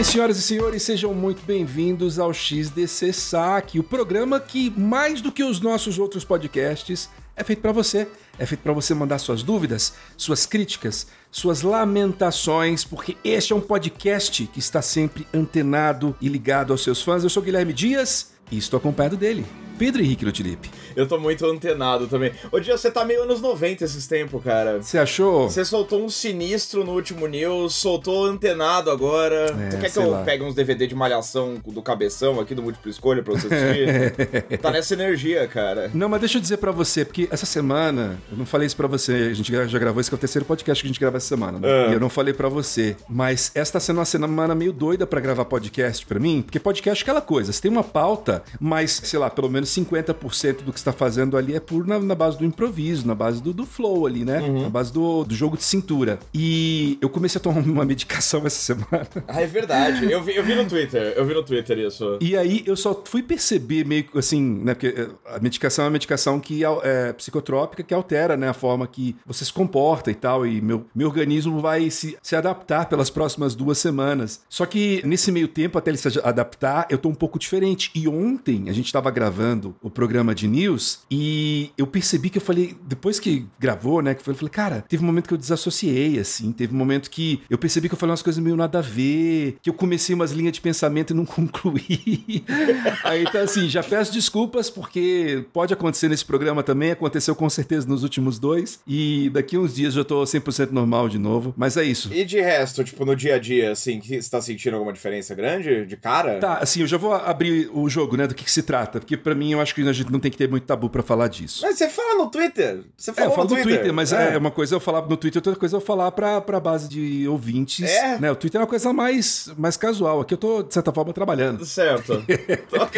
Senhoras e senhores, sejam muito bem-vindos ao XDC Saque, o programa que, mais do que os nossos outros podcasts, é feito para você. É feito para você mandar suas dúvidas, suas críticas, suas lamentações, porque este é um podcast que está sempre antenado e ligado aos seus fãs. Eu sou Guilherme Dias e estou acompanhado dele, Pedro Henrique Lutilipe. Eu tô muito antenado também. Ô, Dia, você tá meio anos 90 esses tempos, cara. Você achou? Você soltou um sinistro no último news, soltou antenado agora. Tu quer que eu pegue uns DVD de malhação do cabeção aqui do Múltipla Escolha pra você assistir? Tá nessa energia, cara. Não, mas deixa eu dizer pra você, porque essa semana, eu não falei isso pra você, a gente já gravou, esse que é o terceiro podcast que a gente grava essa semana, né? E eu não falei pra você, mas essa tá sendo uma semana meio doida pra gravar podcast pra mim, porque podcast é aquela coisa, você tem uma pauta, mas, sei lá, pelo menos 50% do que você tá fazendo ali é na base do improviso, na base do flow ali, né? Na base do jogo de cintura. E eu comecei a tomar uma medicação essa semana. Ah, é verdade. Eu vi no Twitter isso. E aí eu só fui perceber meio assim, né? Porque a medicação é uma medicação que é psicotrópica, que altera, né? A forma que você se comporta e tal. E meu organismo vai se adaptar pelas próximas 2 semanas. Só que nesse meio tempo, até ele se adaptar, eu tô um pouco diferente. E ontem a gente tava gravando o programa de news e eu percebi que eu falei, depois que gravou, né, que eu falei, cara, teve um momento que eu desassociei, assim, teve um momento que eu percebi que eu falei umas coisas meio nada a ver, que eu comecei umas linhas de pensamento e não concluí. Aí tá assim, já peço desculpas porque pode acontecer nesse programa também, aconteceu com certeza nos últimos 2 e daqui uns dias eu tô 100% normal de novo, mas é isso. E de resto, tipo, no dia a dia, assim, você tá sentindo alguma diferença grande de cara? Tá, assim, eu já vou abrir o jogo, né, do que se trata, porque pra mim eu acho que a gente não tem que ter muito tabu pra falar disso. Mas você fala no Twitter. Você falou eu falo no Twitter, mas é uma coisa eu falar no Twitter, outra coisa eu falar pra base de ouvintes. Né? O Twitter é uma coisa mais casual. Aqui eu tô, de certa forma, trabalhando. Certo. ok.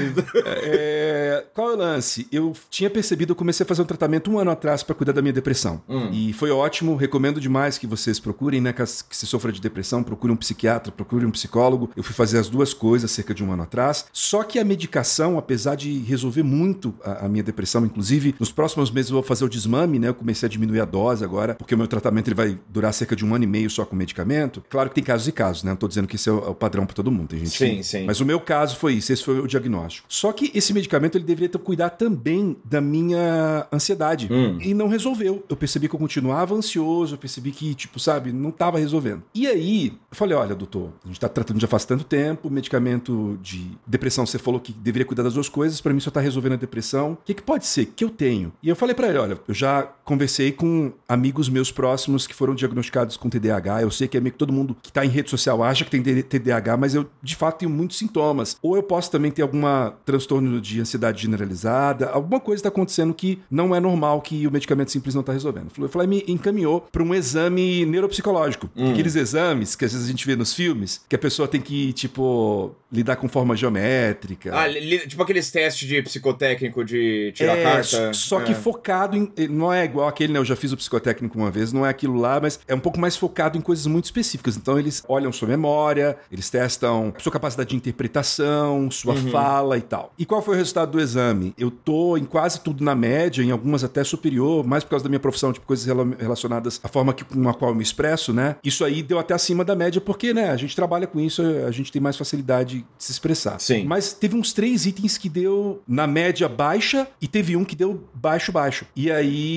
Qual é o lance? Eu tinha percebido, eu comecei a fazer um tratamento 1 ano atrás pra cuidar da minha depressão. E foi ótimo, recomendo demais que vocês procurem, né? Que se sofra de depressão, procure um psiquiatra, procure um psicólogo. Eu fui fazer as 2 coisas cerca de 1 ano atrás. Só que a medicação, apesar de resolver muito a minha depressão, inclusive, nos próximos meses eu vou fazer o desmame, né? Eu comecei a diminuir a dose agora, porque o meu tratamento ele vai durar cerca de 1 ano e meio só com medicamento. Claro que tem casos e casos, né? Não tô dizendo que esse é o padrão pra todo mundo. Tem gente sim. Mas o meu caso foi isso, esse foi o diagnóstico. Só que esse medicamento ele deveria cuidar também da minha ansiedade. E não resolveu. Eu percebi que eu continuava ansioso, eu percebi que, tipo, sabe, não tava resolvendo. E aí, eu falei, olha, doutor, a gente tá tratando já faz tanto tempo, medicamento de depressão, você falou que deveria cuidar das 2 coisas, pra mim só tá resolvendo a depressão. O que pode ser? Que eu tenho? E eu falei pra ele, olha, eu já conversei com amigos meus próximos que foram diagnosticados com TDAH, eu sei que é meio que todo mundo que tá em rede social acha que tem TDAH, mas eu, de fato, tenho muitos sintomas. Ou eu posso também ter algum transtorno de ansiedade generalizada, alguma coisa tá acontecendo que não é normal, que o medicamento simples não tá resolvendo. Eu falei, me encaminhou pra um exame neuropsicológico. Aqueles exames que às vezes a gente vê nos filmes, que a pessoa tem que, tipo, lidar com forma geométrica. Tipo aqueles testes de psicotécnico de tirar carta. Só que focado em... Não é igual aquele, né? Eu já fiz o psicotécnico uma vez, não é aquilo lá, mas é um pouco mais focado em coisas muito específicas. Então eles olham sua memória, eles testam sua capacidade de interpretação, sua fala e tal. E qual foi o resultado do exame? Eu tô em quase tudo na média, em algumas até superior, mais por causa da minha profissão, tipo coisas relacionadas à forma com a qual eu me expresso, né? Isso aí deu até acima da média, porque, né? A gente trabalha com isso, a gente tem mais facilidade de se expressar. Sim. Mas teve uns 3 itens que deu na média baixa e teve um que deu baixo. E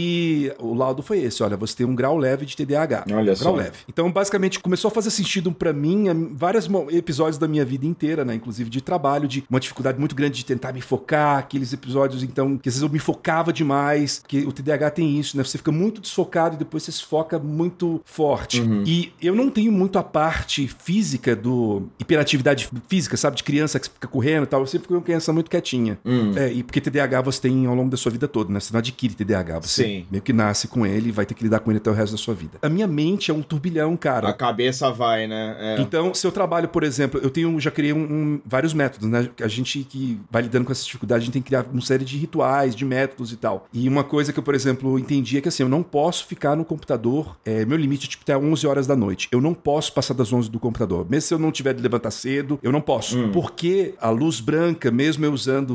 aí o laudo foi esse, olha, você tem um grau leve de TDAH. Olha só. Grau leve. Então, basicamente, começou a fazer sentido pra mim vários episódios da minha vida inteira, né? Inclusive de trabalho, de uma dificuldade muito grande de tentar me focar, aqueles episódios, então, que às vezes eu me focava demais, que o TDAH tem isso, né? Você fica muito desfocado e depois você se foca muito forte. E eu não tenho muito a parte física do hiperatividade física, sabe? De criança que fica correndo e tal. Eu sempre fui uma criança muito quietinha. E porque TDAH você tem ao longo da sua vida toda, né? Você não adquire TDAH, você meio que nasce com ele e vai ter que lidar com ele até o resto da sua vida. A minha mente é um turbilhão, cara. A cabeça vai, né? Então, se eu trabalho, por exemplo, já criei vários métodos, né? A gente que vai lidando com essa dificuldade, a gente tem que criar uma série de rituais, de métodos e tal. E uma coisa que eu, por exemplo, entendi é que assim, eu não posso ficar no computador, meu limite é tipo até 11 horas da noite. Eu não posso passar das 11 do computador. Mesmo se eu não tiver de levantar cedo, eu não posso. Porque a luz branca, mesmo eu usando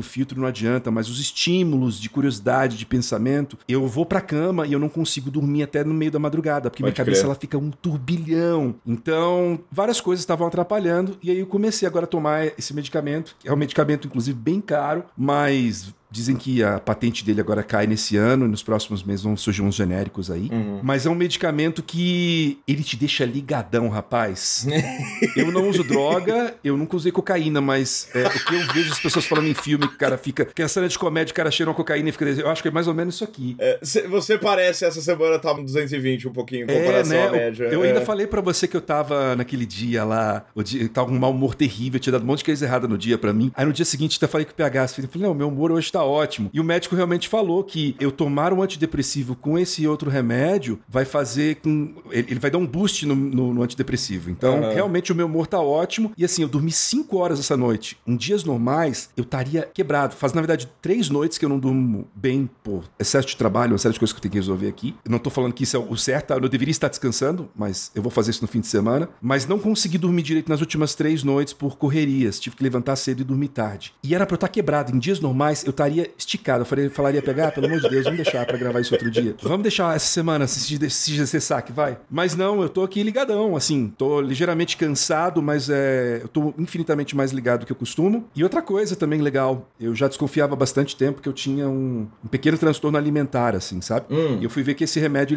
filtro não adianta, mas os estímulos de curiosidade, de pensamento, eu vou pra cama e eu não consigo dormir até no meio da madrugada, porque minha cabeça ela fica um turbilhão. Então, várias coisas estavam atrapalhando, e aí eu comecei agora a tomar esse medicamento, que é um medicamento, inclusive, bem caro, mas dizem que a patente dele agora cai nesse ano, e nos próximos meses vão surgir uns genéricos aí. Mas é um medicamento que ele te deixa ligadão, rapaz. Eu não uso droga, eu nunca usei cocaína, mas o que eu vejo as pessoas falando em filme, que o cara fica... Que a cena de comédia, o cara cheira uma cocaína e fica... Eu acho que é mais ou menos isso aqui. Você parece, essa semana tava no 220 um pouquinho, em comparação à média. Eu ainda falei pra você que eu tava naquele dia lá, tava com um mau humor terrível, eu tinha dado um monte de coisa errada no dia pra mim. Aí no dia seguinte, até falei com o PH, eu falei, não, meu humor hoje tá ótimo. E o médico realmente falou que eu tomar um antidepressivo com esse outro remédio vai fazer com... Ele vai dar um boost no antidepressivo. Então, realmente o meu humor tá ótimo. E assim, eu dormi 5 horas essa noite. Em dias normais, eu estaria quebrado. Faz, na verdade, 3 noites que eu não durmo bem por excesso de trabalho, uma série de coisas que eu tenho que resolver aqui. Eu não tô falando que isso é o certo, eu deveria estar descansando, mas eu vou fazer isso no fim de semana. Mas não consegui dormir direito nas últimas 3 noites por correrias. Tive que levantar cedo e dormir tarde. E era pra eu estar quebrado. Em dias normais, eu estaria esticado. Eu falaria pegar, pelo amor de Deus, vamos deixar pra gravar isso outro dia. Vamos deixar essa semana, se cessar que vai. Mas não, eu tô aqui ligadão, assim, tô ligeiramente cansado, mas eu tô infinitamente mais ligado do que eu costumo. E outra coisa também legal, eu já desconfiava há bastante tempo que eu tinha um pequeno transtorno alimentar, assim, sabe? E eu fui ver que esse remédio,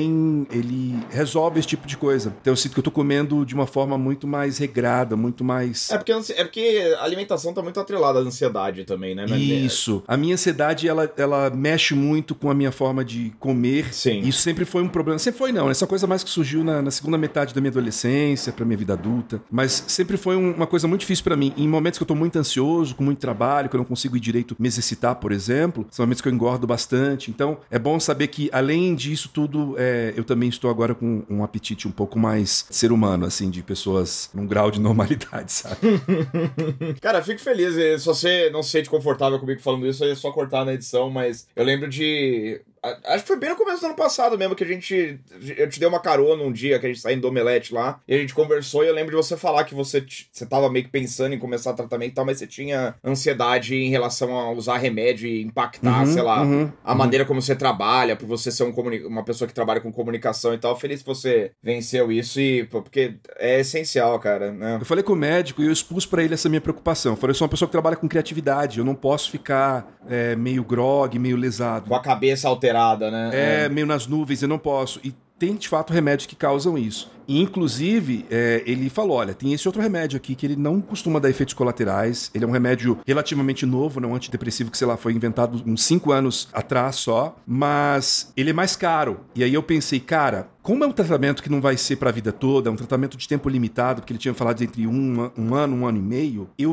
ele resolve esse tipo de coisa. Então eu sinto que eu tô comendo de uma forma muito mais regrada, muito mais... É porque a alimentação tá muito atrelada à ansiedade também, né? Isso. A minha ansiedade, ela mexe muito com a minha forma de comer. Sim. Isso sempre foi um problema. Sempre foi não, essa coisa mais que surgiu na segunda metade da minha adolescência, pra minha vida adulta. Mas sempre foi uma coisa muito difícil pra mim. Em momentos que eu tô muito ansioso, com muito trabalho, que eu não consigo ir direito me exercitar, por exemplo, são momentos que eu engordo bastante. Então, é bom saber que, além disso tudo, eu também estou agora com um apetite um pouco mais ser humano, assim, de pessoas num grau de normalidade, sabe? Cara, fico feliz. Se você não se sente confortável comigo falando isso, é só cortar na edição, mas eu lembro de... Acho que foi bem no começo do ano passado mesmo que eu te dei uma carona um dia que a gente saiu do Omelete lá, e a gente conversou, e eu lembro de você falar que você tava meio que pensando em começar tratamento e tal, mas você tinha ansiedade em relação a usar remédio e impactar, sei lá, a maneira como você trabalha, por você ser uma pessoa que trabalha com comunicação e tal. Feliz que você venceu isso, porque é essencial, cara, né? Eu falei com o médico e eu expus pra ele essa minha preocupação. Eu falei, eu sou uma pessoa que trabalha com criatividade, eu não posso ficar meio grog, meio lesado. Com a cabeça alterada. Né? Meio nas nuvens, eu não posso. E tem, de fato, remédios que causam isso. E, inclusive, ele falou, olha, tem esse outro remédio aqui que ele não costuma dar efeitos colaterais. Ele é um remédio relativamente novo, né? Um antidepressivo que, sei lá, foi inventado uns 5 anos atrás só. Mas ele é mais caro. E aí eu pensei, cara, como é um tratamento que não vai ser pra vida toda, é um tratamento de tempo limitado, porque ele tinha falado entre um ano e meio, eu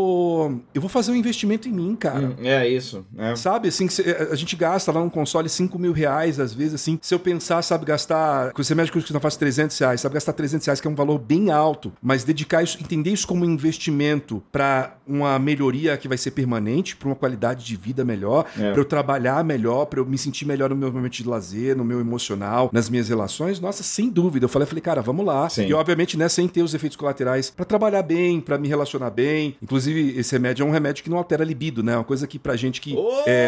vou fazer um investimento em mim, cara. É isso. Sabe, assim, a gente gasta lá num console R$5.000, às vezes, assim. Se eu pensar, sabe, gastar... Com esse remédio que não faz R$300, sabe, gastar R$300, que é um valor bem alto, mas dedicar isso, entender isso como um investimento pra uma melhoria que vai ser permanente, pra uma qualidade de vida melhor, pra eu trabalhar melhor, pra eu me sentir melhor no meu momento de lazer, no meu emocional, nas minhas relações. Nossa, sem dúvida. Eu falei, cara, vamos lá. Sim. E, obviamente, né, sem ter os efeitos colaterais, pra trabalhar bem, pra me relacionar bem. Inclusive, esse remédio é um remédio que não altera a libido, né? Uma coisa que pra gente que...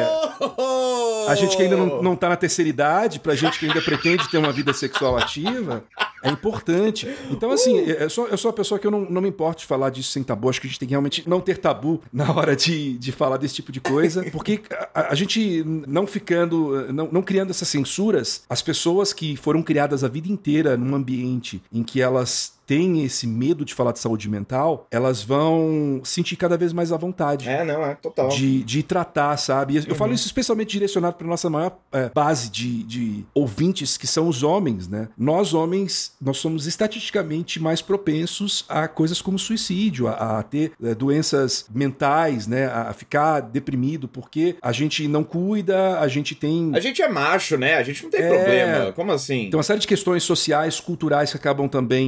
A gente que ainda não tá na terceira idade, pra gente que ainda pretende ter uma vida sexual ativa, é importante. Então, assim, eu sou uma pessoa que eu não me importo de falar disso sem tabu. Acho que a gente tem que realmente não ter tabu na hora de falar desse tipo de coisa, porque a gente não criando essas censuras, as pessoas que foram criadas a vida inteira num ambiente em que elas têm esse medo de falar de saúde mental, elas vão sentir cada vez mais à vontade. Total. De tratar, sabe? Eu falo isso especialmente direcionado para nossa maior base de ouvintes, que são os homens, né? Nós, homens, nós somos estatisticamente mais propensos a coisas como suicídio, a ter doenças mentais, né? A ficar deprimido, porque a gente não cuida, a gente tem... A gente é macho, né? A gente não tem problema. Como assim? Tem uma série de questões sociais, culturais que acabam também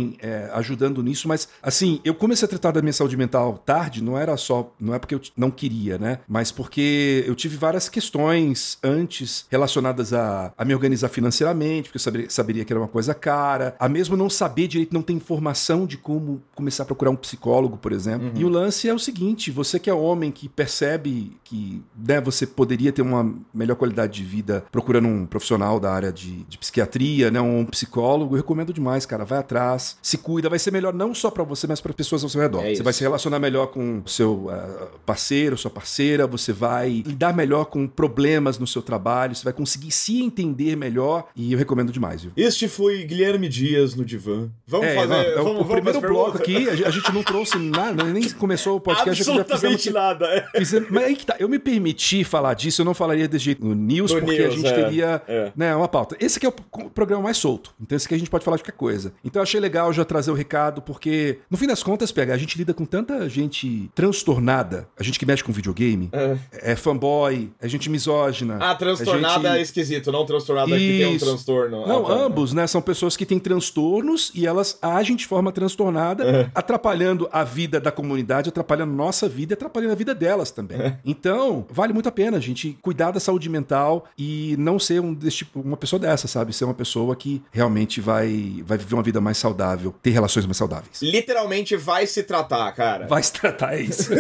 ajudando nisso, mas assim, eu comecei a tratar da minha saúde mental tarde, não é porque eu não queria, né? Mas porque eu tive várias questões antes relacionadas a me organizar financeiramente, porque eu saberia que era uma coisa cara, a mesmo não saber direito, não ter informação de como começar a procurar um psicólogo, por exemplo. E o lance é o seguinte, você que é homem, que percebe que, né, você poderia ter uma melhor qualidade de vida procurando um profissional da área de psiquiatria, né, um psicólogo, eu recomendo demais, cara, vai atrás, se cuida, vai ser melhor não só pra você, mas para pessoas ao seu redor. Você vai se relacionar melhor com o seu parceiro, sua parceira, você vai lidar melhor com problemas no seu trabalho, você vai conseguir se entender melhor, e eu recomendo demais, viu? Este foi Guilherme Dias no Divã. Vamos fazer... O primeiro bloco aqui, a gente não trouxe nada, nem começou o podcast. Absolutamente nada. Mas aí que tá, eu me permiti falar disso, eu não falaria desse jeito no News, porque a gente teria né, uma pauta. Esse aqui é o programa mais solto, então esse aqui a gente pode falar de qualquer coisa. Então eu achei legal já trazer o recado, porque no fim das contas, a gente lida com tanta gente transtornada, a gente que mexe com videogame, é fanboy, é gente misógina. Transtornada é esquisito, não transtornada que tem um transtorno. Não, ambos, né, são pessoas que têm transtornos e elas agem de forma transtornada, atrapalhando a vida da comunidade, atrapalhando nossa vida e atrapalhando a vida delas também. Então, vale muito a pena a gente cuidar da saúde mental e não ser uma pessoa dessa, sabe? Ser uma pessoa que realmente vai viver uma vida mais saudável, ter relações mais saudáveis. Literalmente vai se tratar, cara. Vai se tratar, é isso.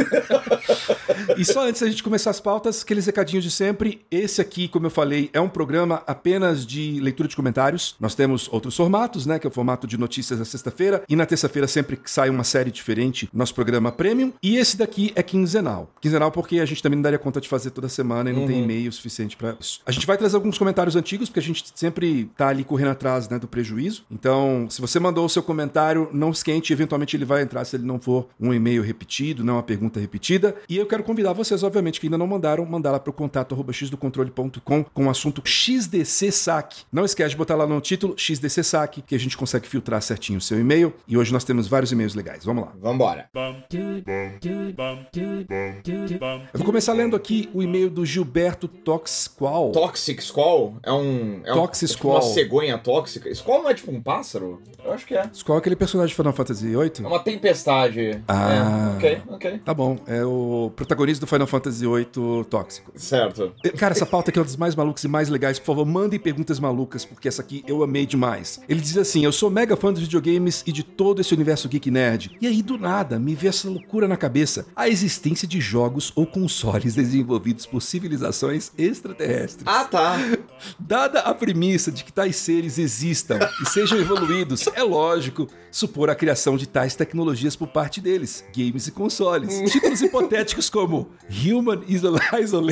E só antes da gente começar as pautas, aqueles recadinhos de sempre. Esse aqui, como eu falei, é um programa apenas de leitura de comentários. Nós temos outros formatos, né? Que é o formato de notícias na sexta-feira. E na terça-feira sempre sai uma série diferente, nosso programa Premium. E esse daqui é quinzenal. Quinzenal porque a gente também não daria conta de fazer toda semana e não tem e-mail suficiente pra isso. A gente vai trazer alguns comentários antigos, porque a gente sempre tá ali correndo atrás, né, do prejuízo. Então, se você mandou o seu comentário, não esquente, eventualmente ele vai entrar se ele não for um e-mail repetido, não uma pergunta repetida. E eu quero convidar vocês, obviamente, que ainda não mandaram, mandar lá pro contato@xdocontrole.com com o assunto XDC Saque. Não esquece de botar lá no título XDC Saque, que a gente consegue filtrar certinho o seu e-mail. E hoje nós temos vários e-mails legais. Vamos lá. Vambora. Eu vou começar lendo aqui o e-mail do Gilberto Toxqual. Toxic Squall? Toxic Squall. Uma cegonha tóxica? Squall não é tipo um pássaro? Eu acho que é. Squall é aquele personagem de Final Fantasy VIII? É uma tempestade. Ok. Tá bom. É o protagonista do Final Fantasy VIII tóxico. Certo. Cara, essa pauta aqui é uma das mais malucas e mais legais. Por favor, mandem perguntas malucas, porque essa aqui eu amei demais. Ele diz assim: eu sou mega fã dos videogames e de todo esse universo geek nerd. E aí, do nada, me veio essa loucura na cabeça. A existência de jogos ou consoles desenvolvidos por civilizações extraterrestres. Ah, tá. Dada a premissa de que tais seres existam e sejam evoluídos, é lógico supor a criação de tais tecnologias por parte deles, games e consoles. Títulos hipotéticos como Human Isolation,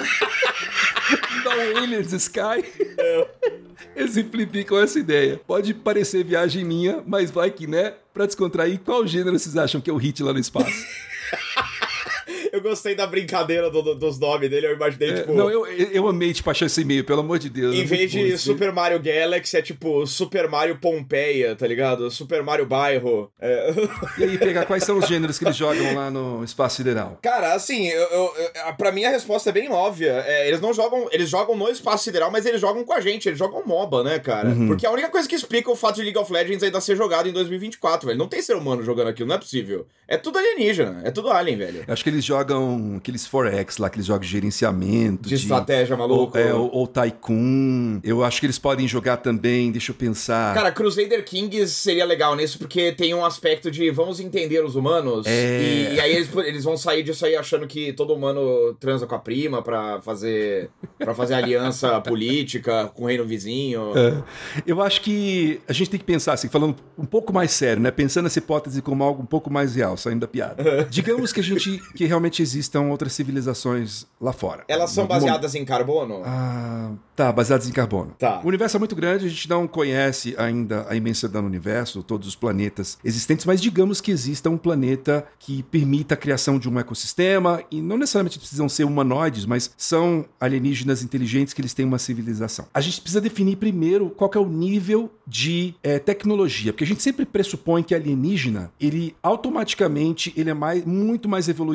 No Aliens Sky exemplificam essa ideia. Pode parecer viagem minha, mas vai que, né? Pra descontrair, qual gênero vocês acham que é o hit lá no espaço? Eu gostei da brincadeira dos nomes dele, eu imaginei, tipo... Não, eu amei, tipo, achar esse e-mail, pelo amor de Deus. Em vez de Super Mario Galaxy, é tipo Super Mario Pompeia, tá ligado? Super Mario Bairro. E aí, pegar quais são os gêneros que eles jogam lá no espaço sideral? Cara, assim, pra mim a resposta é bem óbvia. Eles jogam no espaço sideral, mas eles jogam com a gente, eles jogam MOBA, né, cara? Porque a única coisa que explica o fato de League of Legends ainda ser jogado em 2024, velho. Não tem ser humano jogando aquilo, não é possível. É tudo alienígena, é tudo alien, velho. Eu acho que eles jogam aqueles 4X lá, aqueles jogos de gerenciamento. De estratégia, maluco. Ou Tycoon. Eu acho que eles podem jogar também, deixa eu pensar. Cara, Crusader Kings seria legal nisso, porque tem um aspecto de vamos entender os humanos. E aí eles vão sair disso aí achando que todo humano transa com a prima pra fazer aliança política com o reino vizinho. Eu acho que a gente tem que pensar assim, falando um pouco mais sério, né? Pensando nessa hipótese como algo um pouco mais real, saindo da piada. Digamos que realmente existam outras civilizações lá fora. Elas são baseadas em carbono? Tá, baseadas em carbono. Tá. O universo é muito grande, a gente não conhece ainda a imensidão do universo, todos os planetas existentes, mas digamos que exista um planeta que permita a criação de um ecossistema, e não necessariamente precisam ser humanoides, mas são alienígenas inteligentes que eles têm uma civilização. A gente precisa definir primeiro qual que é o nível de tecnologia, porque a gente sempre pressupõe que alienígena, ele automaticamente ele é muito mais evoluído que o ser humano,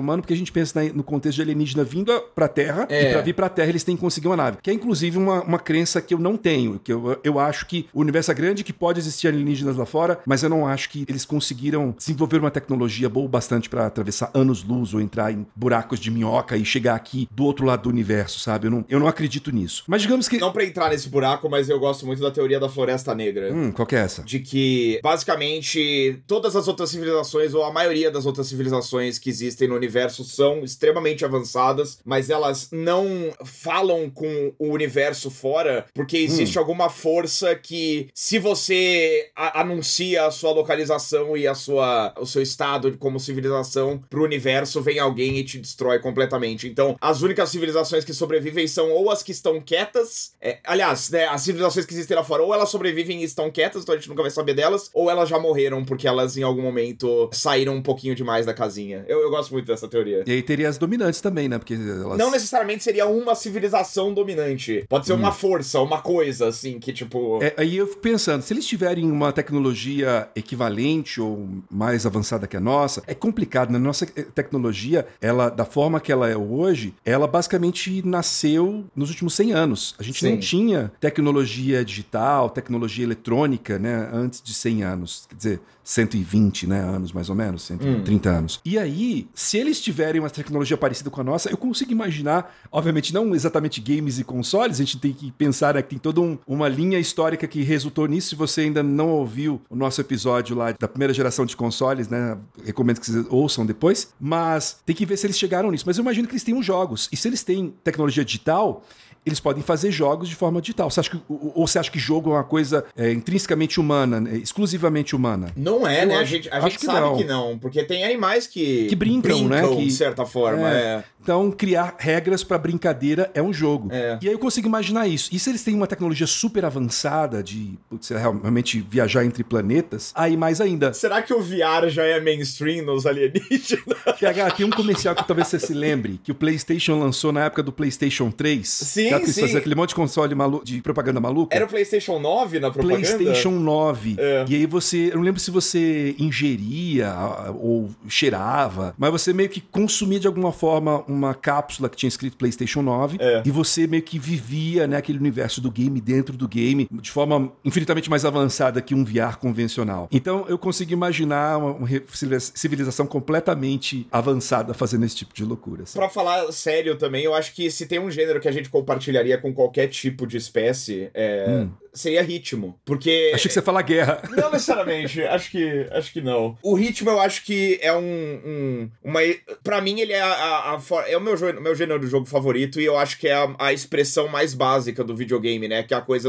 humano, porque a gente pensa no contexto de alienígena vindo pra Terra, e pra vir pra Terra eles têm que conseguir uma nave. Que é, inclusive, uma crença que eu não tenho, que eu acho que o universo é grande, que pode existir alienígenas lá fora, mas eu não acho que eles conseguiram desenvolver uma tecnologia boa o bastante pra atravessar anos-luz ou entrar em buracos de minhoca e chegar aqui do outro lado do universo, sabe? Eu não acredito nisso. Mas digamos que... Não pra entrar nesse buraco, mas eu gosto muito da teoria da Floresta Negra. Qual que é essa? De que, basicamente, todas as outras civilizações, ou a maioria das outras civilizações que existem no universo são extremamente avançadas, mas elas não falam com o universo fora, porque existe alguma força que, se você anuncia a sua localização e o seu estado como civilização pro universo, vem alguém e te destrói completamente. Então, as únicas civilizações que sobrevivem são ou as que estão quietas, aliás, né, as civilizações que existem lá fora, ou elas sobrevivem e estão quietas, então a gente nunca vai saber delas, ou elas já morreram porque elas em algum momento saíram um pouquinho demais da casinha. Eu gosto muito dessa teoria. E aí teria as dominantes também, né? Porque elas... Não necessariamente seria uma civilização dominante. Pode ser uma força, uma coisa, assim, que tipo... Aí eu fico pensando, se eles tiverem uma tecnologia equivalente ou mais avançada que a nossa, é complicado, né? Nossa tecnologia, ela, da forma que ela é hoje, ela basicamente nasceu nos últimos 100 anos. A gente não tinha tecnologia digital, tecnologia eletrônica, né? Antes de 100 anos. Quer dizer, 120, né, anos mais ou menos, 130 anos. E aí, se eles tiverem uma tecnologia parecida com a nossa, eu consigo imaginar, obviamente não exatamente games e consoles, a gente tem que pensar, né, que tem toda uma linha histórica que resultou nisso. Se você ainda não ouviu o nosso episódio lá da primeira geração de consoles, né, recomendo que vocês ouçam depois, mas tem que ver se eles chegaram nisso. Mas eu imagino que eles tenham jogos, e se eles têm tecnologia digital, eles podem fazer jogos de forma digital. Ou você acha que jogo é uma coisa intrinsecamente humana, exclusivamente humana? Não é, né? A gente sabe que não, porque tem animais que brincam, né? De certa forma, Então, criar regras pra brincadeira é um jogo. E aí eu consigo imaginar isso. E se eles têm uma tecnologia super avançada de realmente viajar entre planetas, aí mais ainda. Será que o VR já é mainstream nos alienígenas? PH, tem um comercial que talvez você se lembre, que o PlayStation lançou na época do PlayStation 3. Sim, sim. Fazer aquele monte de console de propaganda maluca. Era o PlayStation 9 na propaganda? PlayStation 9. E aí eu não lembro se você ingeria ou cheirava, mas você meio que consumia de alguma forma uma cápsula que tinha escrito PlayStation 9 e você meio que vivia, né, aquele universo do game dentro do game de forma infinitamente mais avançada que um VR convencional. Então eu consigo imaginar uma civilização completamente avançada fazendo esse tipo de loucura. Assim. Pra falar sério também, eu acho que se tem um gênero que a gente compartilharia com qualquer tipo de espécie, seria ritmo. Porque... Achei que você ia falar guerra. Não necessariamente, acho que não. O ritmo eu acho que é uma... Pra mim ele é é o meu gênero do jogo favorito, e eu acho que é a expressão mais básica do videogame, né? Que é a coisa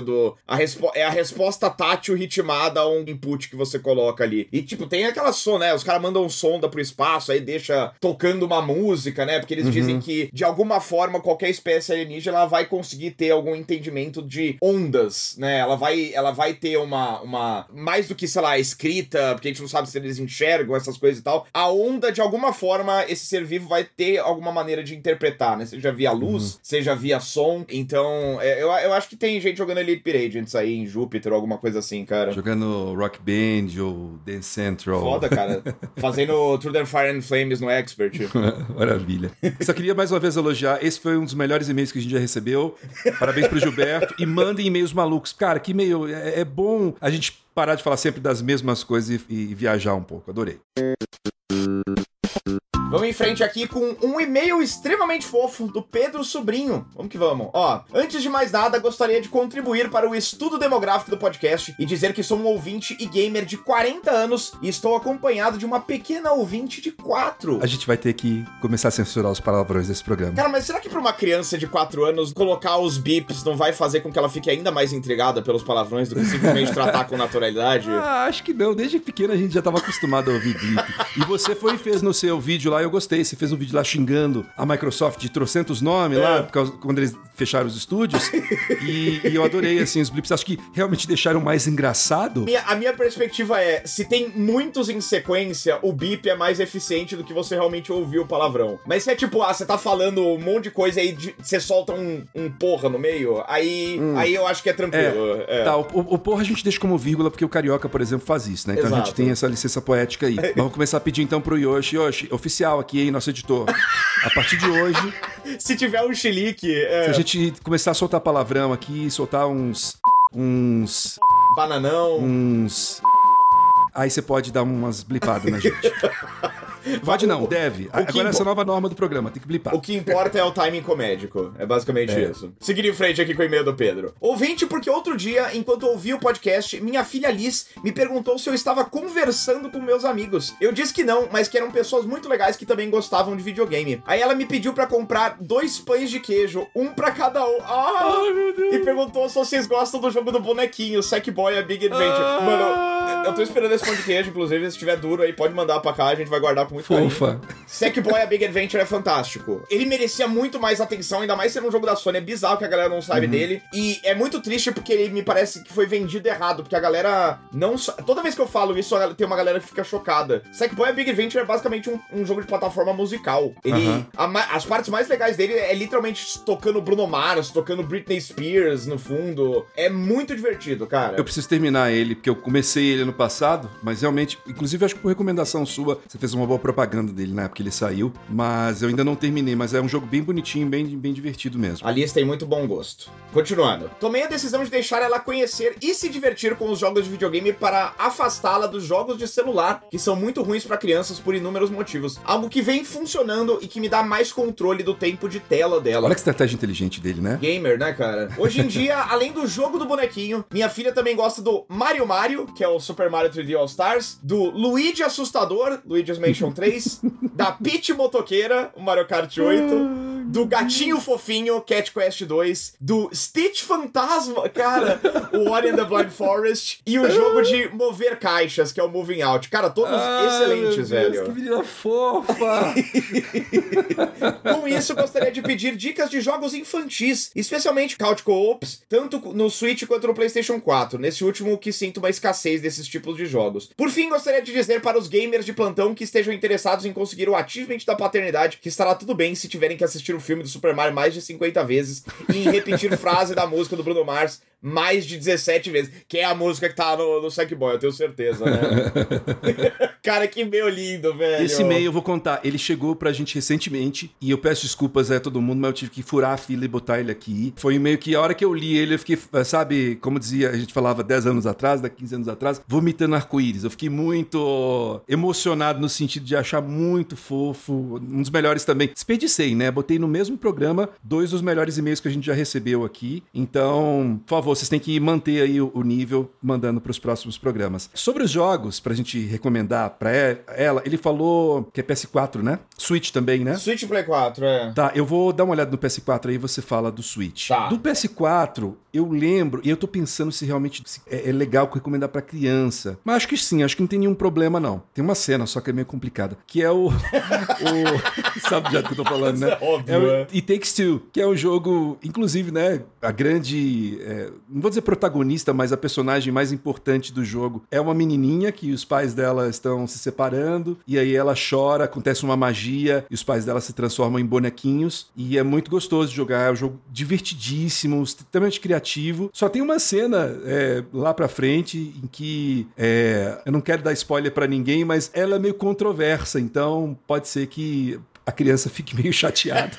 é a resposta tátil ritmada a um input que você coloca ali. E tipo, tem aquela som, né? Os caras mandam sonda pro espaço, aí deixa tocando uma música, né? Porque eles dizem que, de alguma forma, qualquer espécie alienígena ela vai conseguir ter algum entendimento de ondas, né? Ela vai ter uma mais do que, sei lá, escrita, porque a gente não sabe se eles enxergam essas coisas e tal. A onda, de alguma forma, esse ser vivo vai ter alguma maneira de interpretar, né? Seja via luz, seja via som. Então, eu acho que tem gente jogando Elite Beat Agents aí em Júpiter ou alguma coisa assim, cara. Jogando Rock Band ou Dance Central. Foda, cara. Fazendo Through the Fire and Flames no Expert. Maravilha. Só queria mais uma vez elogiar. Esse foi um dos melhores e-mails que a gente já recebeu. Parabéns pro Gilberto. E mandem e-mails malucos. Cara, que e-mail. É bom a gente parar de falar sempre das mesmas coisas e viajar um pouco. Adorei. Vamos em frente aqui com um e-mail extremamente fofo do Pedro Sobrinho. Vamos que vamos. Ó, antes de mais nada, gostaria de contribuir para o estudo demográfico do podcast e dizer que sou um ouvinte e gamer de 40 anos e estou acompanhado de uma pequena ouvinte de 4. A gente vai ter que começar a censurar os palavrões desse programa. Cara, mas será que para uma criança de 4 anos colocar os bips não vai fazer com que ela fique ainda mais intrigada pelos palavrões do que simplesmente tratar com naturalidade? Acho que não. Desde pequeno a gente já estava acostumado a ouvir bip. E você foi e fez no seu vídeo lá, eu gostei. Você fez um vídeo lá xingando a Microsoft de trocentos nomes lá, quando eles fecharam os estúdios. e eu adorei, assim, os blips. Acho que realmente deixaram mais engraçado. A minha perspectiva é, se tem muitos em sequência, o bip é mais eficiente do que você realmente ouvir o palavrão. Mas se é tipo, você tá falando um monte de coisa aí, você solta um porra no meio, aí eu acho que é tranquilo. Tá, o porra a gente deixa como vírgula, porque o carioca, por exemplo, faz isso, né? Então a gente tem essa licença poética aí. Vamos começar a pedir então pro Yoshi, oficial, oficial aqui, hein, nosso editor. A partir de hoje... Se tiver um chilique... Se a gente começar a soltar palavrão aqui, soltar uns... Bananão... Aí você pode dar umas blipadas na gente. Pode não, deve. Agora essa nova norma do programa, tem que blipar. O que importa é o timing comédico. É basicamente isso. Seguindo em frente aqui com o e-mail do Pedro. Ouvinte, porque outro dia, enquanto ouvi o podcast, minha filha Liz me perguntou se eu estava conversando com meus amigos. Eu disse que não, mas que eram pessoas muito legais que também gostavam de videogame. Aí ela me pediu pra comprar 2 pães de queijo, um pra cada um. Ai, meu Deus. E perguntou se vocês gostam do jogo do bonequinho, Sackboy: A Big Adventure. Mano, eu tô esperando esse pão de queijo, inclusive, se estiver duro aí, pode mandar pra cá, a gente vai guardar com muito fofa. Sackboy: A Big Adventure é fantástico. Ele merecia muito mais atenção, ainda mais sendo um jogo da Sony. É bizarro que a galera não sabe dele. E é muito triste porque ele me parece que foi vendido errado, porque a galera não... Toda vez que eu falo isso, tem uma galera que fica chocada. Sackboy: A Big Adventure é basicamente um jogo de plataforma musical. Ele... As partes mais legais dele é literalmente tocando Bruno Mars, tocando Britney Spears no fundo. É muito divertido, cara. Eu preciso terminar ele, porque eu comecei ele ano passado, mas realmente, inclusive acho que por recomendação sua, você fez uma boa propaganda dele na época que ele saiu, mas eu ainda não terminei, mas é um jogo bem bonitinho, bem divertido mesmo. A Liz tem muito bom gosto. Continuando. Tomei a decisão de deixar ela conhecer e se divertir com os jogos de videogame para afastá-la dos jogos de celular, que são muito ruins para crianças por inúmeros motivos. Algo que vem funcionando e que me dá mais controle do tempo de tela dela. Olha que estratégia inteligente dele, né? Gamer, né, cara? Hoje em dia, além do jogo do bonequinho, minha filha também gosta do Mario, que é o Super Mario 3D All Stars, do Luigi Assustador, Luigi's Mansion 3, da Peach Motoqueira, o Mario Kart 8, do Gatinho Fofinho, Cat Quest 2, do Stitch Fantasma, cara, o Ori and the Blind Forest, e o jogo de mover caixas, que é o Moving Out. Cara, todos excelentes, meu Deus, velho. Que menina fofa! Com isso, gostaria de pedir dicas de jogos infantis, especialmente couch co-ops, tanto no Switch quanto no PlayStation 4, nesse último que sinto uma escassez desses tipos de jogos. Por fim, gostaria de dizer para os gamers de plantão que estejam interessados em conseguir o achievement da paternidade que estará tudo bem se tiverem que assistir o filme do Super Mario mais de 50 vezes e em repetir frase da música do Bruno Mars mais de 17 vezes, que é a música que tá no Sackboy, eu tenho certeza, né? Cara, que e-mail lindo, velho. Esse e-mail eu vou contar, ele chegou pra gente recentemente e eu peço desculpas a todo mundo, mas eu tive que furar a fila e botar ele aqui. Foi um e-mail que a hora que eu li ele, eu fiquei, sabe, como dizia, a gente falava 10 anos atrás, 15 anos atrás, vomitando arco-íris. Eu fiquei muito emocionado no sentido de achar muito fofo, um dos melhores também. Desperdicei, né? Botei no mesmo programa 2 dos melhores e-mails que a gente já recebeu aqui. Então, por favor, vocês têm que manter aí o nível mandando para os próximos programas. Sobre os jogos, pra gente recomendar pra ela, ele falou que é PS4, né? Switch também, né? Switch Play 4, é. Tá, eu vou dar uma olhada no PS4 aí, você fala do Switch. Tá. Do PS4, eu lembro, e eu tô pensando se realmente é legal recomendar pra criança. Mas acho que sim, acho que não tem nenhum problema, não. Tem uma cena, só que é meio complicada, que é o sabe já do que eu tô falando, né? É óbvio, It Takes Two, que é um jogo, inclusive, né, a grande, não vou dizer protagonista, mas a personagem mais importante do jogo é uma menininha que os pais dela estão se separando, e aí ela chora, acontece uma magia, e os pais dela se transformam em bonequinhos, e é muito gostoso de jogar, é um jogo divertidíssimo, extremamente criativo. Só tem uma cena lá pra frente em que, eu não quero dar spoiler pra ninguém, mas ela é meio controversa, então pode ser que a criança fique meio chateada.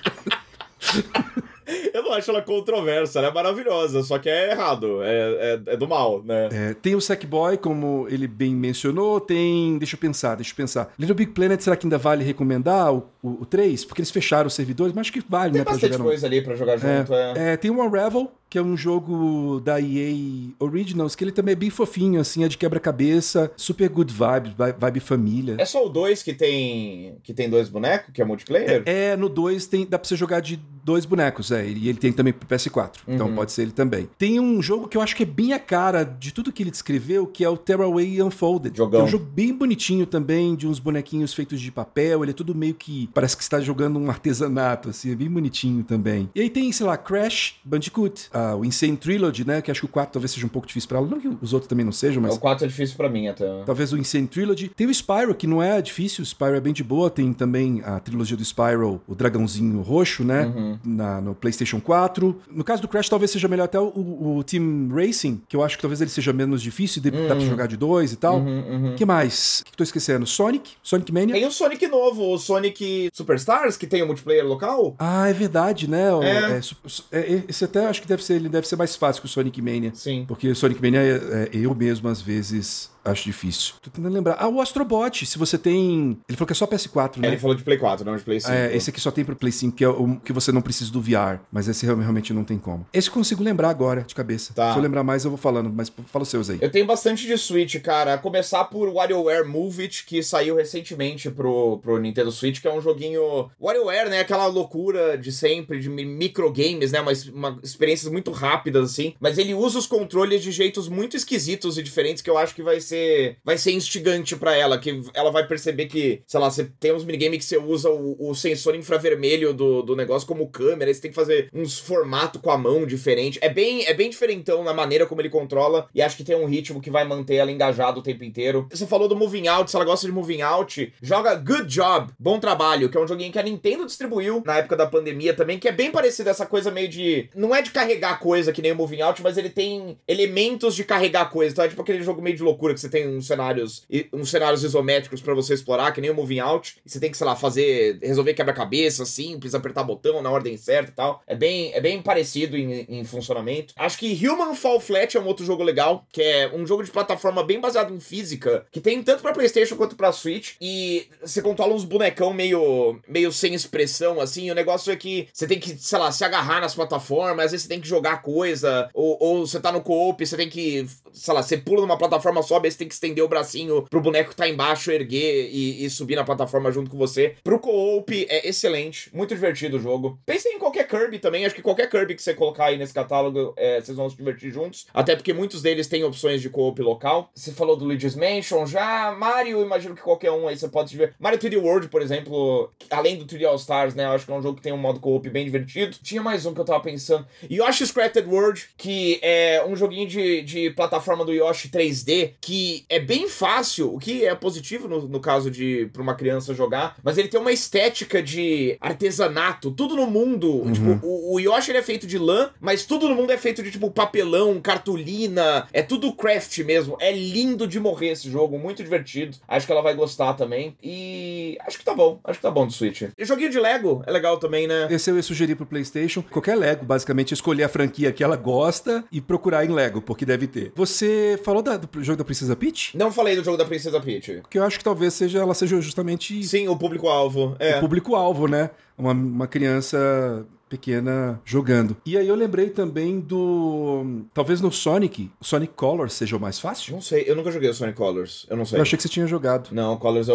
Eu não acho ela controversa, ela é maravilhosa, só que é errado, é do mal, né? Tem o Sackboy, como ele bem mencionou, tem... Deixa eu pensar. Little Big Planet, será que ainda vale recomendar o 3? Porque eles fecharam os servidores, mas acho que vale, tem né? Tem bastante coisa ali pra jogar junto, Tem o Unravel, que é um jogo da EA Originals, que ele também é bem fofinho, assim, é de quebra-cabeça, super good vibe família. É só o 2 que tem 2 bonecos, que é multiplayer? No 2 dá pra você jogar de 2 bonecos, e ele tem também pro PS4, então pode ser ele também. Tem um jogo que eu acho que é bem a cara de tudo que ele descreveu, que é o Tearaway Unfolded. Jogão. É um jogo bem bonitinho também, de uns bonequinhos feitos de papel, ele é tudo meio que, parece que está jogando um artesanato, assim, é bem bonitinho também. E aí tem, sei lá, Crash Bandicoot, o Insane Trilogy, né? Que acho que o 4 talvez seja um pouco difícil pra ela. Não que os outros também não sejam, mas... O 4 é difícil pra mim até. Talvez o Insane Trilogy. Tem o Spyro, que não é difícil. O Spyro é bem de boa. Tem também a trilogia do Spyro, o dragãozinho roxo, né? No PlayStation 4. No caso do Crash, talvez seja melhor até o Team Racing, que eu acho que talvez ele seja menos difícil, dá pra jogar de 2 e tal. Que mais? O que tô esquecendo? Sonic Mania. Tem o Sonic novo, o Sonic Superstars, que tem o multiplayer local. Ah, é verdade, né? Esse até acho que ele deve ser mais fácil que o Sonic Mania. Sim. Porque o Sonic Mania eu mesmo, às vezes... Acho difícil. Tô tentando lembrar. O Astrobot, se você tem... Ele falou que é só PS4, né? Ele falou de Play 4, não de Play 5. Esse aqui só tem pro Play 5, que é o que você não precisa do VR. Mas esse realmente não tem como. Esse eu consigo lembrar agora, de cabeça. Tá. Se eu lembrar mais, eu vou falando. Mas fala os seus aí. Eu tenho bastante de Switch, cara. A começar por WarioWare Move It, que saiu recentemente pro Nintendo Switch, que é um joguinho... WarioWare, né? Aquela loucura de sempre, de microgames, né? Uma experiências muito rápidas, assim. Mas ele usa os controles de jeitos muito esquisitos e diferentes, que eu acho que vai ser instigante pra ela, que ela vai perceber que, sei lá, você tem uns minigames que você usa o sensor infravermelho do negócio como câmera, você tem que fazer uns formatos com a mão diferente. É bem diferentão na maneira como ele controla, e acho que tem um ritmo que vai manter ela engajada o tempo inteiro. Você falou do Moving Out, se ela gosta de Moving Out, joga Good Job, Bom Trabalho, que é um joguinho que a Nintendo distribuiu na época da pandemia também, que é bem parecido essa coisa meio de... Não é de carregar coisa que nem o Moving Out, mas ele tem elementos de carregar coisa, então é tipo aquele jogo meio de loucura que você tem uns cenários isométricos pra você explorar, que nem o Moving Out, e você tem que, sei lá, resolver quebra-cabeça, simples, apertar botão na ordem certa e tal. É bem parecido em funcionamento. Acho que Human Fall Flat é um outro jogo legal, que é um jogo de plataforma bem baseado em física, que tem tanto pra PlayStation quanto pra Switch, e você controla uns bonecão meio sem expressão, assim, e o negócio é que você tem que, sei lá, se agarrar nas plataformas, às vezes você tem que jogar coisa, ou você tá no co-op, você tem que, sei lá, você pula numa plataforma só, aí você tem que estender o bracinho pro boneco que tá embaixo erguer e subir na plataforma junto com você. Pro co-op é excelente, muito divertido o jogo. Pensem em qualquer Kirby também, acho que qualquer Kirby que você colocar aí nesse catálogo, vocês vão se divertir juntos, até porque muitos deles têm opções de co-op local. Você falou do Luigi's Mansion já, Mario, imagino que qualquer um aí você pode se divertir. Mario 3D World, por exemplo, além do 3D All Stars, né, eu acho que é um jogo que tem um modo co-op bem divertido. Tinha mais um que eu tava pensando, Yoshi's Crafted World, que é um joguinho de plataforma do Yoshi 3D, que é bem fácil, o que é positivo no caso pra uma criança jogar, mas ele tem uma estética de artesanato, tudo no mundo, tipo, o Yoshi ele é feito de lã, mas tudo no mundo é feito de, tipo, papelão, cartolina, é tudo craft mesmo, é lindo de morrer esse jogo, muito divertido, acho que ela vai gostar também, e acho que tá bom do Switch. E joguinho de Lego é legal também, né? Esse eu ia sugerir pro PlayStation, qualquer Lego, basicamente, escolher a franquia que ela gosta e procurar em Lego, porque deve ter. Você falou do jogo da Princesa Peach? Não falei do jogo da Princesa Peach. Porque eu acho que talvez ela seja justamente... Sim, o público-alvo. O público-alvo, né? Uma criança pequena jogando. E aí eu lembrei também talvez no Sonic Colors seja o mais fácil? Não sei, eu nunca joguei o Sonic Colors, eu não sei. Eu achei que você tinha jogado. Não, Colors é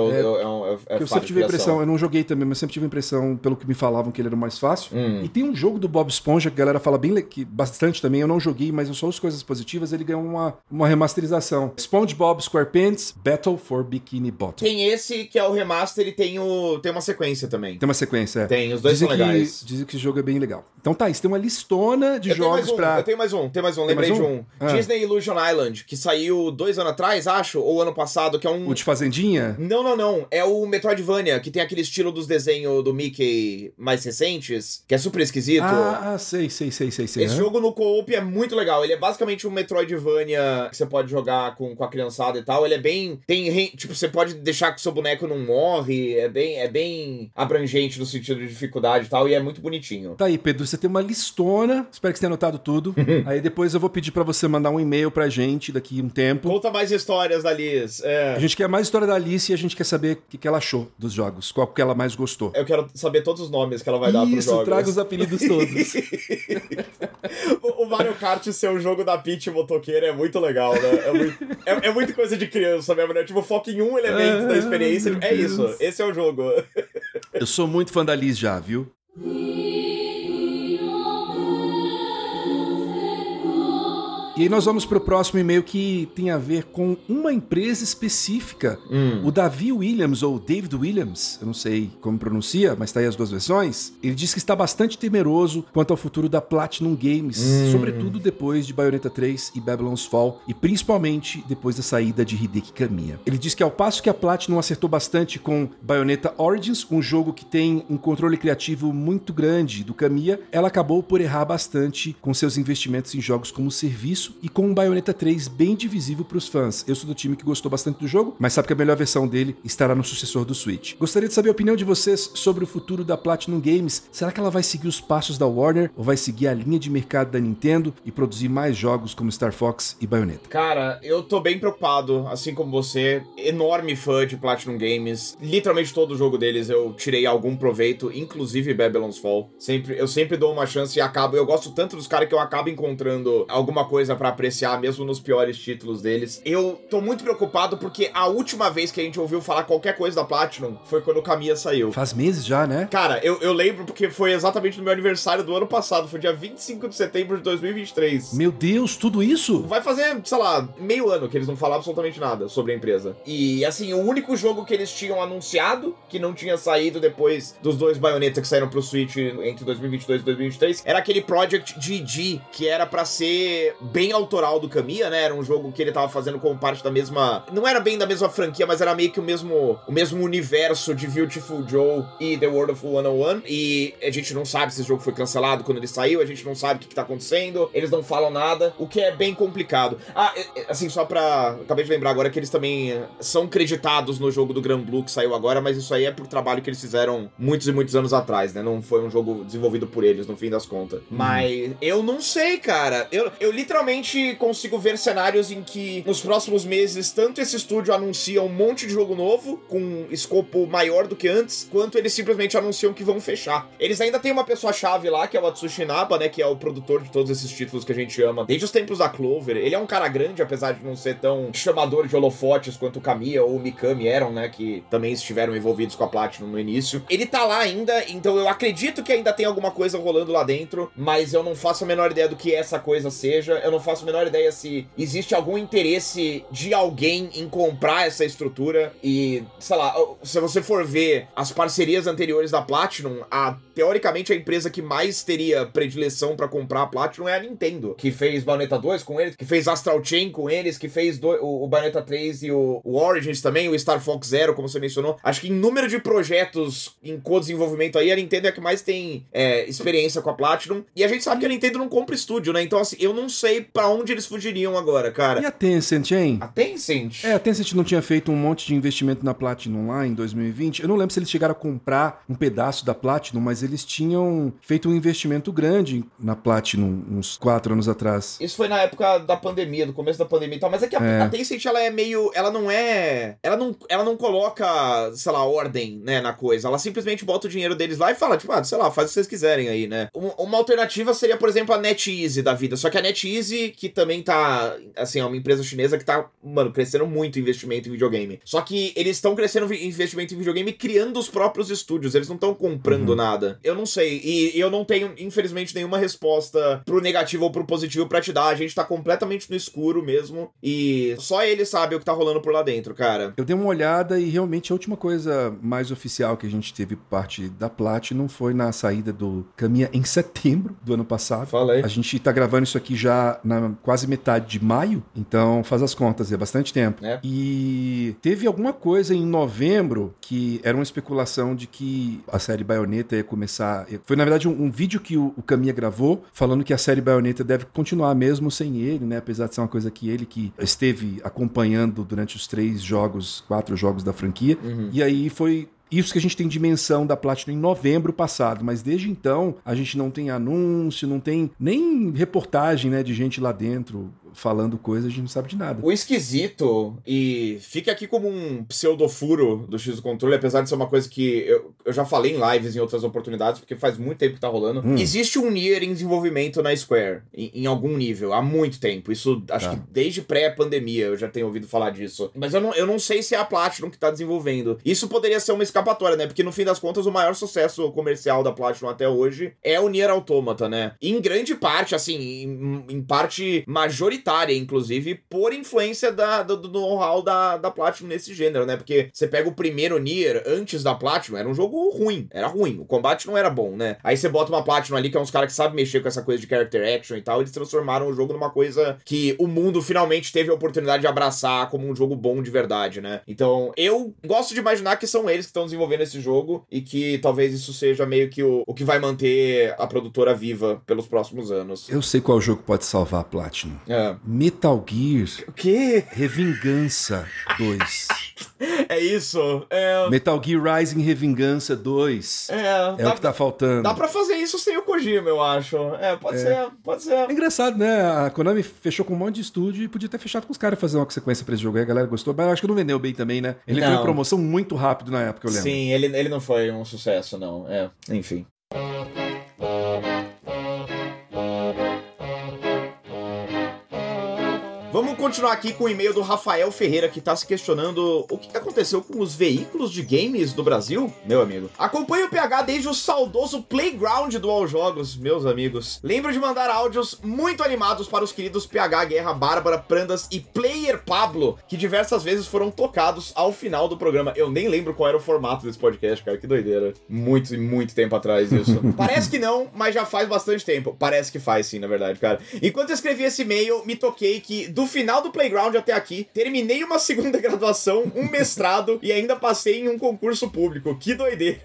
eu sempre tive a impressão, eu não joguei também, mas sempre tive a impressão, pelo que me falavam, que ele era o mais fácil. E tem um jogo do Bob Esponja que a galera fala bastante também, eu não joguei, mas eu só ouço coisas positivas, ele ganhou uma remasterização. SpongeBob SquarePants Battle for Bikini Bottom. Tem esse que é o remaster e tem uma sequência também. Tem uma sequência, é. Tem, os dois são legais. Dizem que esse jogo é bem legal. Então tá, isso tem uma listona de jogos pra... Eu tenho mais um, lembrei de um. Disney Illusion Island, que saiu 2 anos atrás, acho, ou ano passado, que é um... O de Fazendinha? Não. É o Metroidvania, que tem aquele estilo dos desenhos do Mickey mais recentes, que é super esquisito. Sei. Esse jogo no co-op é muito legal. Ele é basicamente um Metroidvania que você pode jogar com a criançada e tal. Ele é bem... Tipo, você pode deixar que o seu boneco não morre. É bem abrangente no sentido de dificuldade e tal. E é muito bonitinho. Tá aí, Pedro. Você tem uma listona. Espero que você tenha anotado tudo. Aí depois eu vou pedir pra você mandar um e-mail pra gente daqui a um tempo. Conta mais histórias da Liz. A gente quer mais história da Alice e a gente quer saber o que ela achou dos jogos. Qual que ela mais gostou. Eu quero saber todos os nomes que ela vai dar pros jogos. Isso, traga os apelidos todos. O Mario Kart ser o jogo da Peach motoqueira é muito legal, né? É muito coisa de criança mesmo, né? Tipo, foca em um elemento da experiência. É isso, esse é o jogo. Eu sou muito fã da Liz já, viu? E aí nós vamos pro próximo e-mail que tem a ver com uma empresa específica. O Davi Williams, ou David Williams, eu não sei como pronuncia, mas tá aí as duas versões. Ele diz que está bastante temeroso quanto ao futuro da Platinum Games, sobretudo depois de Bayonetta 3 e Babylon's Fall, e principalmente depois da saída de Hideki Kamiya. Ele diz que ao passo que a Platinum acertou bastante com Bayonetta Origins, um jogo que tem um controle criativo muito grande do Kamiya, ela acabou por errar bastante com seus investimentos em jogos como serviço e com um Bayonetta 3 bem divisível para os fãs. Eu sou do time que gostou bastante do jogo, mas sabe que a melhor versão dele estará no sucessor do Switch. Gostaria de saber a opinião de vocês sobre o futuro da Platinum Games. Será que ela vai seguir os passos da Warner ou vai seguir a linha de mercado da Nintendo e produzir mais jogos como Star Fox e Bayonetta? Cara, eu tô bem preocupado, assim como você. Enorme fã de Platinum Games. Literalmente todo jogo deles eu tirei algum proveito, inclusive Babylon's Fall. Eu sempre dou uma chance e acabo. Eu gosto tanto dos caras que eu acabo encontrando alguma coisa pra apreciar, mesmo nos piores títulos deles. Eu tô muito preocupado porque a última vez que a gente ouviu falar qualquer coisa da Platinum foi quando o Kamiya saiu. Faz meses já, né? Cara, eu lembro porque foi exatamente no meu aniversário do ano passado. Foi dia 25 de setembro de 2023. Meu Deus, tudo isso? Vai fazer, sei lá, meio ano que eles não falaram absolutamente nada sobre a empresa. E, assim, o único jogo que eles tinham anunciado, que não tinha saído depois dos dois Bayonetta que saíram pro Switch entre 2022 e 2023, era aquele Project GG, que era pra ser bem autoral do Kamiya, né? Era um jogo que ele tava fazendo como parte da mesma... Não era bem da mesma franquia, mas era meio que o mesmo universo de Beautiful Joe e The World of 101. E a gente não sabe se esse jogo foi cancelado quando ele saiu, a gente não sabe o que tá acontecendo, eles não falam nada, o que é bem complicado. Assim, só pra... Acabei de lembrar agora que eles também são creditados no jogo do Granblue que saiu agora, mas isso aí é por trabalho que eles fizeram muitos e muitos anos atrás, né? Não foi um jogo desenvolvido por eles, no fim das contas. Mas eu não sei, cara. Eu literalmente consigo ver cenários em que nos próximos meses, tanto esse estúdio anuncia um monte de jogo novo, com escopo maior do que antes, quanto eles simplesmente anunciam que vão fechar. Eles ainda têm uma pessoa-chave lá, que é o Atsushi Naba, né? Que é o produtor de todos esses títulos que a gente ama desde os tempos da Clover. Ele é um cara grande, apesar de não ser tão chamador de holofotes quanto o Kamiya ou o Mikami eram, né? Que também estiveram envolvidos com a Platinum no início. Ele tá lá ainda, então eu acredito que ainda tem alguma coisa rolando lá dentro, mas eu não faço a menor ideia do que essa coisa seja. Eu não faço a menor ideia se existe algum interesse de alguém em comprar essa estrutura. E, sei lá, se você for ver as parcerias anteriores da Platinum, teoricamente a empresa que mais teria predileção pra comprar a Platinum é a Nintendo, que fez Bayonetta 2 com eles, que fez Astral Chain com eles, que fez o Bayonetta 3 e o Origins também, o Star Fox Zero, como você mencionou. Acho que em número de projetos em co-desenvolvimento aí, a Nintendo é a que mais tem experiência com a Platinum, e a gente sabe que a Nintendo não compra estúdio, né? Então, assim, eu não sei pra onde eles fugiriam agora, cara. E a Tencent, hein? A Tencent? A Tencent não tinha feito um monte de investimento na Platinum lá em 2020? Eu não lembro se eles chegaram a comprar um pedaço da Platinum, mas eles tinham feito um investimento grande na Platinum uns 4 anos atrás. Isso foi na época da pandemia, do começo da pandemia e tal, mas é que a Tencent, ela é meio... Ela não coloca, sei lá, ordem, né, na coisa. Ela simplesmente bota o dinheiro deles lá e fala, tipo, sei lá, faz o que vocês quiserem aí, né? Uma alternativa seria, por exemplo, a NetEase da vida. Só que a NetEase, que também tá, assim, é uma empresa chinesa que tá, mano, crescendo muito investimento em videogame. Só que eles estão crescendo investimento em videogame criando os próprios estúdios. Eles não estão comprando nada. Eu não sei. E eu não tenho, infelizmente, nenhuma resposta pro negativo ou pro positivo pra te dar. A gente tá completamente no escuro mesmo. E só ele sabe o que tá rolando por lá dentro, cara. Eu dei uma olhada e realmente a última coisa mais oficial que a gente teve por parte da Platinum foi na saída do Kamiya em setembro do ano passado. Falei. A gente tá gravando isso aqui já na quase metade de maio, então faz as contas, é bastante tempo. E teve alguma coisa em novembro que era uma especulação de que a série Bayonetta ia começar... Foi, na verdade, um vídeo que o Kamiya gravou falando que a série Bayonetta deve continuar mesmo sem ele, né? Apesar de ser uma coisa que ele que esteve acompanhando durante os 4 jogos da franquia. E aí foi... Isso que a gente tem dimensão da Platinum em novembro passado, mas desde então a gente não tem anúncio, não tem nem reportagem, né, de gente lá dentro falando coisas, a gente não sabe de nada. O esquisito, e fica aqui como um pseudofuro do X do Controle, apesar de ser uma coisa que eu já falei em lives em outras oportunidades, porque faz muito tempo que tá rolando. Existe um Nier em desenvolvimento na Square, em algum nível, há muito tempo. Isso, acho que desde pré-pandemia eu já tenho ouvido falar disso. Mas eu não sei se é a Platinum que tá desenvolvendo. Isso poderia ser uma escapatória, né? Porque no fim das contas o maior sucesso comercial da Platinum até hoje é o Nier Automata, né? Em grande parte, assim, em parte majoritária, solitária, inclusive, por influência do know-how da Platinum nesse gênero, né? Porque você pega o primeiro Nier, antes da Platinum, era um jogo ruim, era ruim, o combate não era bom, né? Aí você bota uma Platinum ali, que é uns caras que sabem mexer com essa coisa de character action e tal, eles transformaram o jogo numa coisa que o mundo finalmente teve a oportunidade de abraçar como um jogo bom de verdade, né? Então, eu gosto de imaginar que são eles que estão desenvolvendo esse jogo e que talvez isso seja meio que o que vai manter a produtora viva pelos próximos anos. Eu sei qual jogo pode salvar a Platinum. Metal Gear. O quê? Revingança 2. É isso. Metal Gear Rising Revingança 2. É o que tá faltando. Dá pra fazer isso sem o Kojima, eu acho. Pode ser. É engraçado, né? A Konami fechou com um monte de estúdio e podia ter fechado com os caras fazer uma sequência pra esse jogo aí. A galera gostou, mas eu acho que não vendeu bem também, né? Ele entrou em promoção muito rápido na época, eu lembro. Sim, ele não foi um sucesso, não. Enfim. Vamos continuar aqui com o e-mail do Rafael Ferreira, que tá se questionando o que aconteceu com os veículos de games do Brasil, meu amigo. Acompanho o PH desde o saudoso Playground do All Jogos, meus amigos. Lembro de mandar áudios muito animados para os queridos PH, Guerra, Bárbara, Prandas e Player Pablo, que diversas vezes foram tocados ao final do programa. Eu nem lembro qual era o formato desse podcast, cara, que doideira. Muito tempo atrás isso. Parece que não, mas já faz bastante tempo. Parece que faz sim, na verdade, cara. Enquanto eu escrevi esse e-mail, me toquei que do final do Playground até aqui, terminei uma segunda graduação, um mestrado e ainda passei em um concurso público. Que doideira.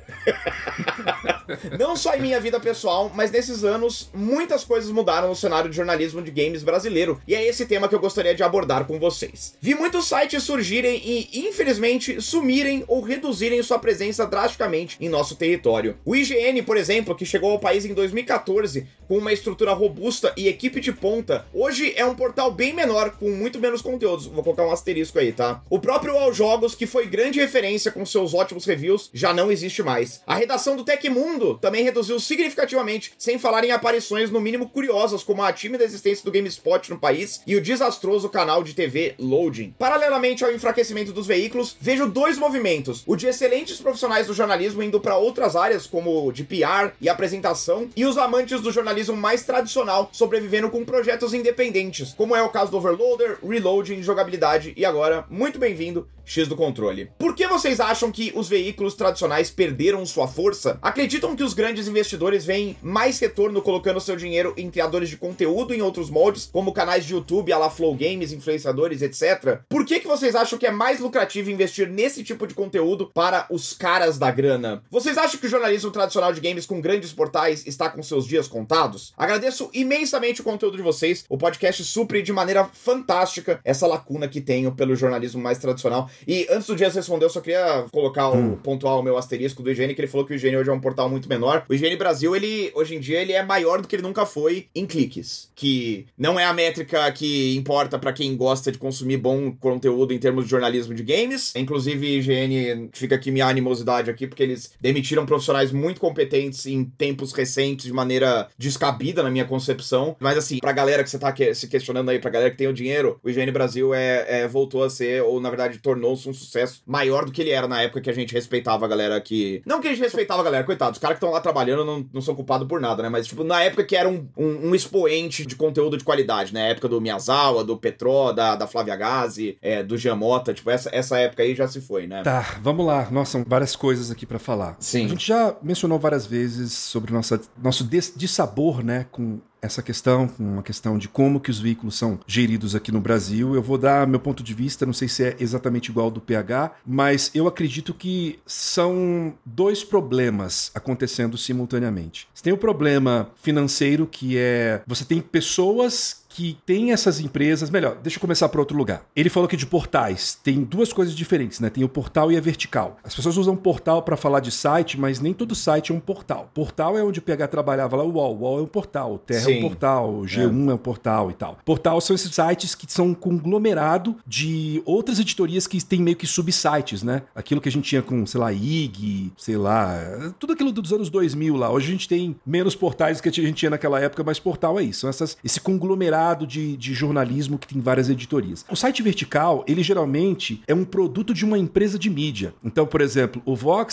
Não só em minha vida pessoal, mas nesses anos, muitas coisas mudaram no cenário de jornalismo de games brasileiro, e é esse tema que eu gostaria de abordar com vocês. Vi muitos sites surgirem e, infelizmente, sumirem ou reduzirem sua presença drasticamente em nosso território. O IGN, por exemplo, que chegou ao país em 2014 com uma estrutura robusta e equipe de ponta, hoje é um portal bem menor, com muito menos conteúdos. Vou colocar um asterisco aí, tá? O próprio All Jogos, que foi grande referência com seus ótimos reviews, já não existe mais. A redação do Tecmundo também reduziu significativamente, sem falar em aparições no mínimo curiosas, como a tímida existência do GameSpot no país e o desastroso canal de TV Loading. Paralelamente ao enfraquecimento dos veículos, vejo dois movimentos: o de excelentes profissionais do jornalismo indo para outras áreas, como de PR e apresentação, e os amantes do jornalismo mais tradicional sobrevivendo com projetos independentes, como é o caso do Overloader, Reloading, Jogabilidade e agora, muito bem-vindo, X do Controle. Por que vocês acham que os veículos tradicionais perderam sua força? Acreditam que os grandes investidores veem mais retorno colocando seu dinheiro em criadores de conteúdo em outros moldes, como canais de YouTube, a la Flow Games, influenciadores, etc? Por que vocês acham que é mais lucrativo investir nesse tipo de conteúdo para os caras da grana? Vocês acham que o jornalismo tradicional de games com grandes portais está com seus dias contados? Agradeço imensamente o conteúdo de vocês. O podcast supre de maneira fantástica essa lacuna que tenho pelo jornalismo mais tradicional. E antes do Dias responder, eu só queria pontuar o meu asterisco do IGN, que ele falou que o IGN hoje é um portal muito menor. O IGN Brasil, hoje em dia, ele é maior do que ele nunca foi em cliques, que não é a métrica que importa pra quem gosta de consumir bom conteúdo em termos de jornalismo de games. Inclusive, IGN, fica aqui minha animosidade aqui, porque eles demitiram profissionais muito competentes em tempos recentes de maneira descabida, na minha concepção. Mas assim, pra galera que você tá se questionando aí, pra galera que tem o dinheiro, o IGN Brasil voltou a ser, ou na verdade tornou-se um sucesso maior do que ele era na época que a gente respeitava a galera que... Não que a gente respeitava a galera, coitado, os caras que estão lá trabalhando não são culpados por nada, né? Mas tipo, na época que era um expoente de conteúdo de qualidade, né? A época do Miyazawa, do Petró, da Flávia Gazi, do Giamota, tipo, essa época aí já se foi, né? Tá, vamos lá. Nossa, são várias coisas aqui pra falar. Sim. A gente já mencionou várias vezes sobre nosso dissabor, né, com essa questão, uma questão de como que os veículos são geridos aqui no Brasil. Eu vou dar meu ponto de vista, não sei se é exatamente igual ao do PH, mas eu acredito que são dois problemas acontecendo simultaneamente. Você tem o problema financeiro, que é... Você tem pessoas que tem essas empresas... Melhor, deixa eu começar por outro lugar. Ele falou que de portais tem duas coisas diferentes, né? Tem o portal e a vertical. As pessoas usam portal para falar de site, mas nem todo site é um portal. Portal é onde o PH trabalhava lá, o UOL é um portal, o Terra é um portal, o G1 é um portal e tal. Portal são esses sites que são um conglomerado de outras editorias que tem meio que subsites, né? Aquilo que a gente tinha com, sei lá, IG, sei lá, tudo aquilo dos anos 2000 lá. Hoje a gente tem menos portais do que a gente tinha naquela época, mas portal é isso. São esse conglomerado de jornalismo que tem várias editorias. O site vertical, ele geralmente é um produto de uma empresa de mídia. Então, por exemplo, o Voxel,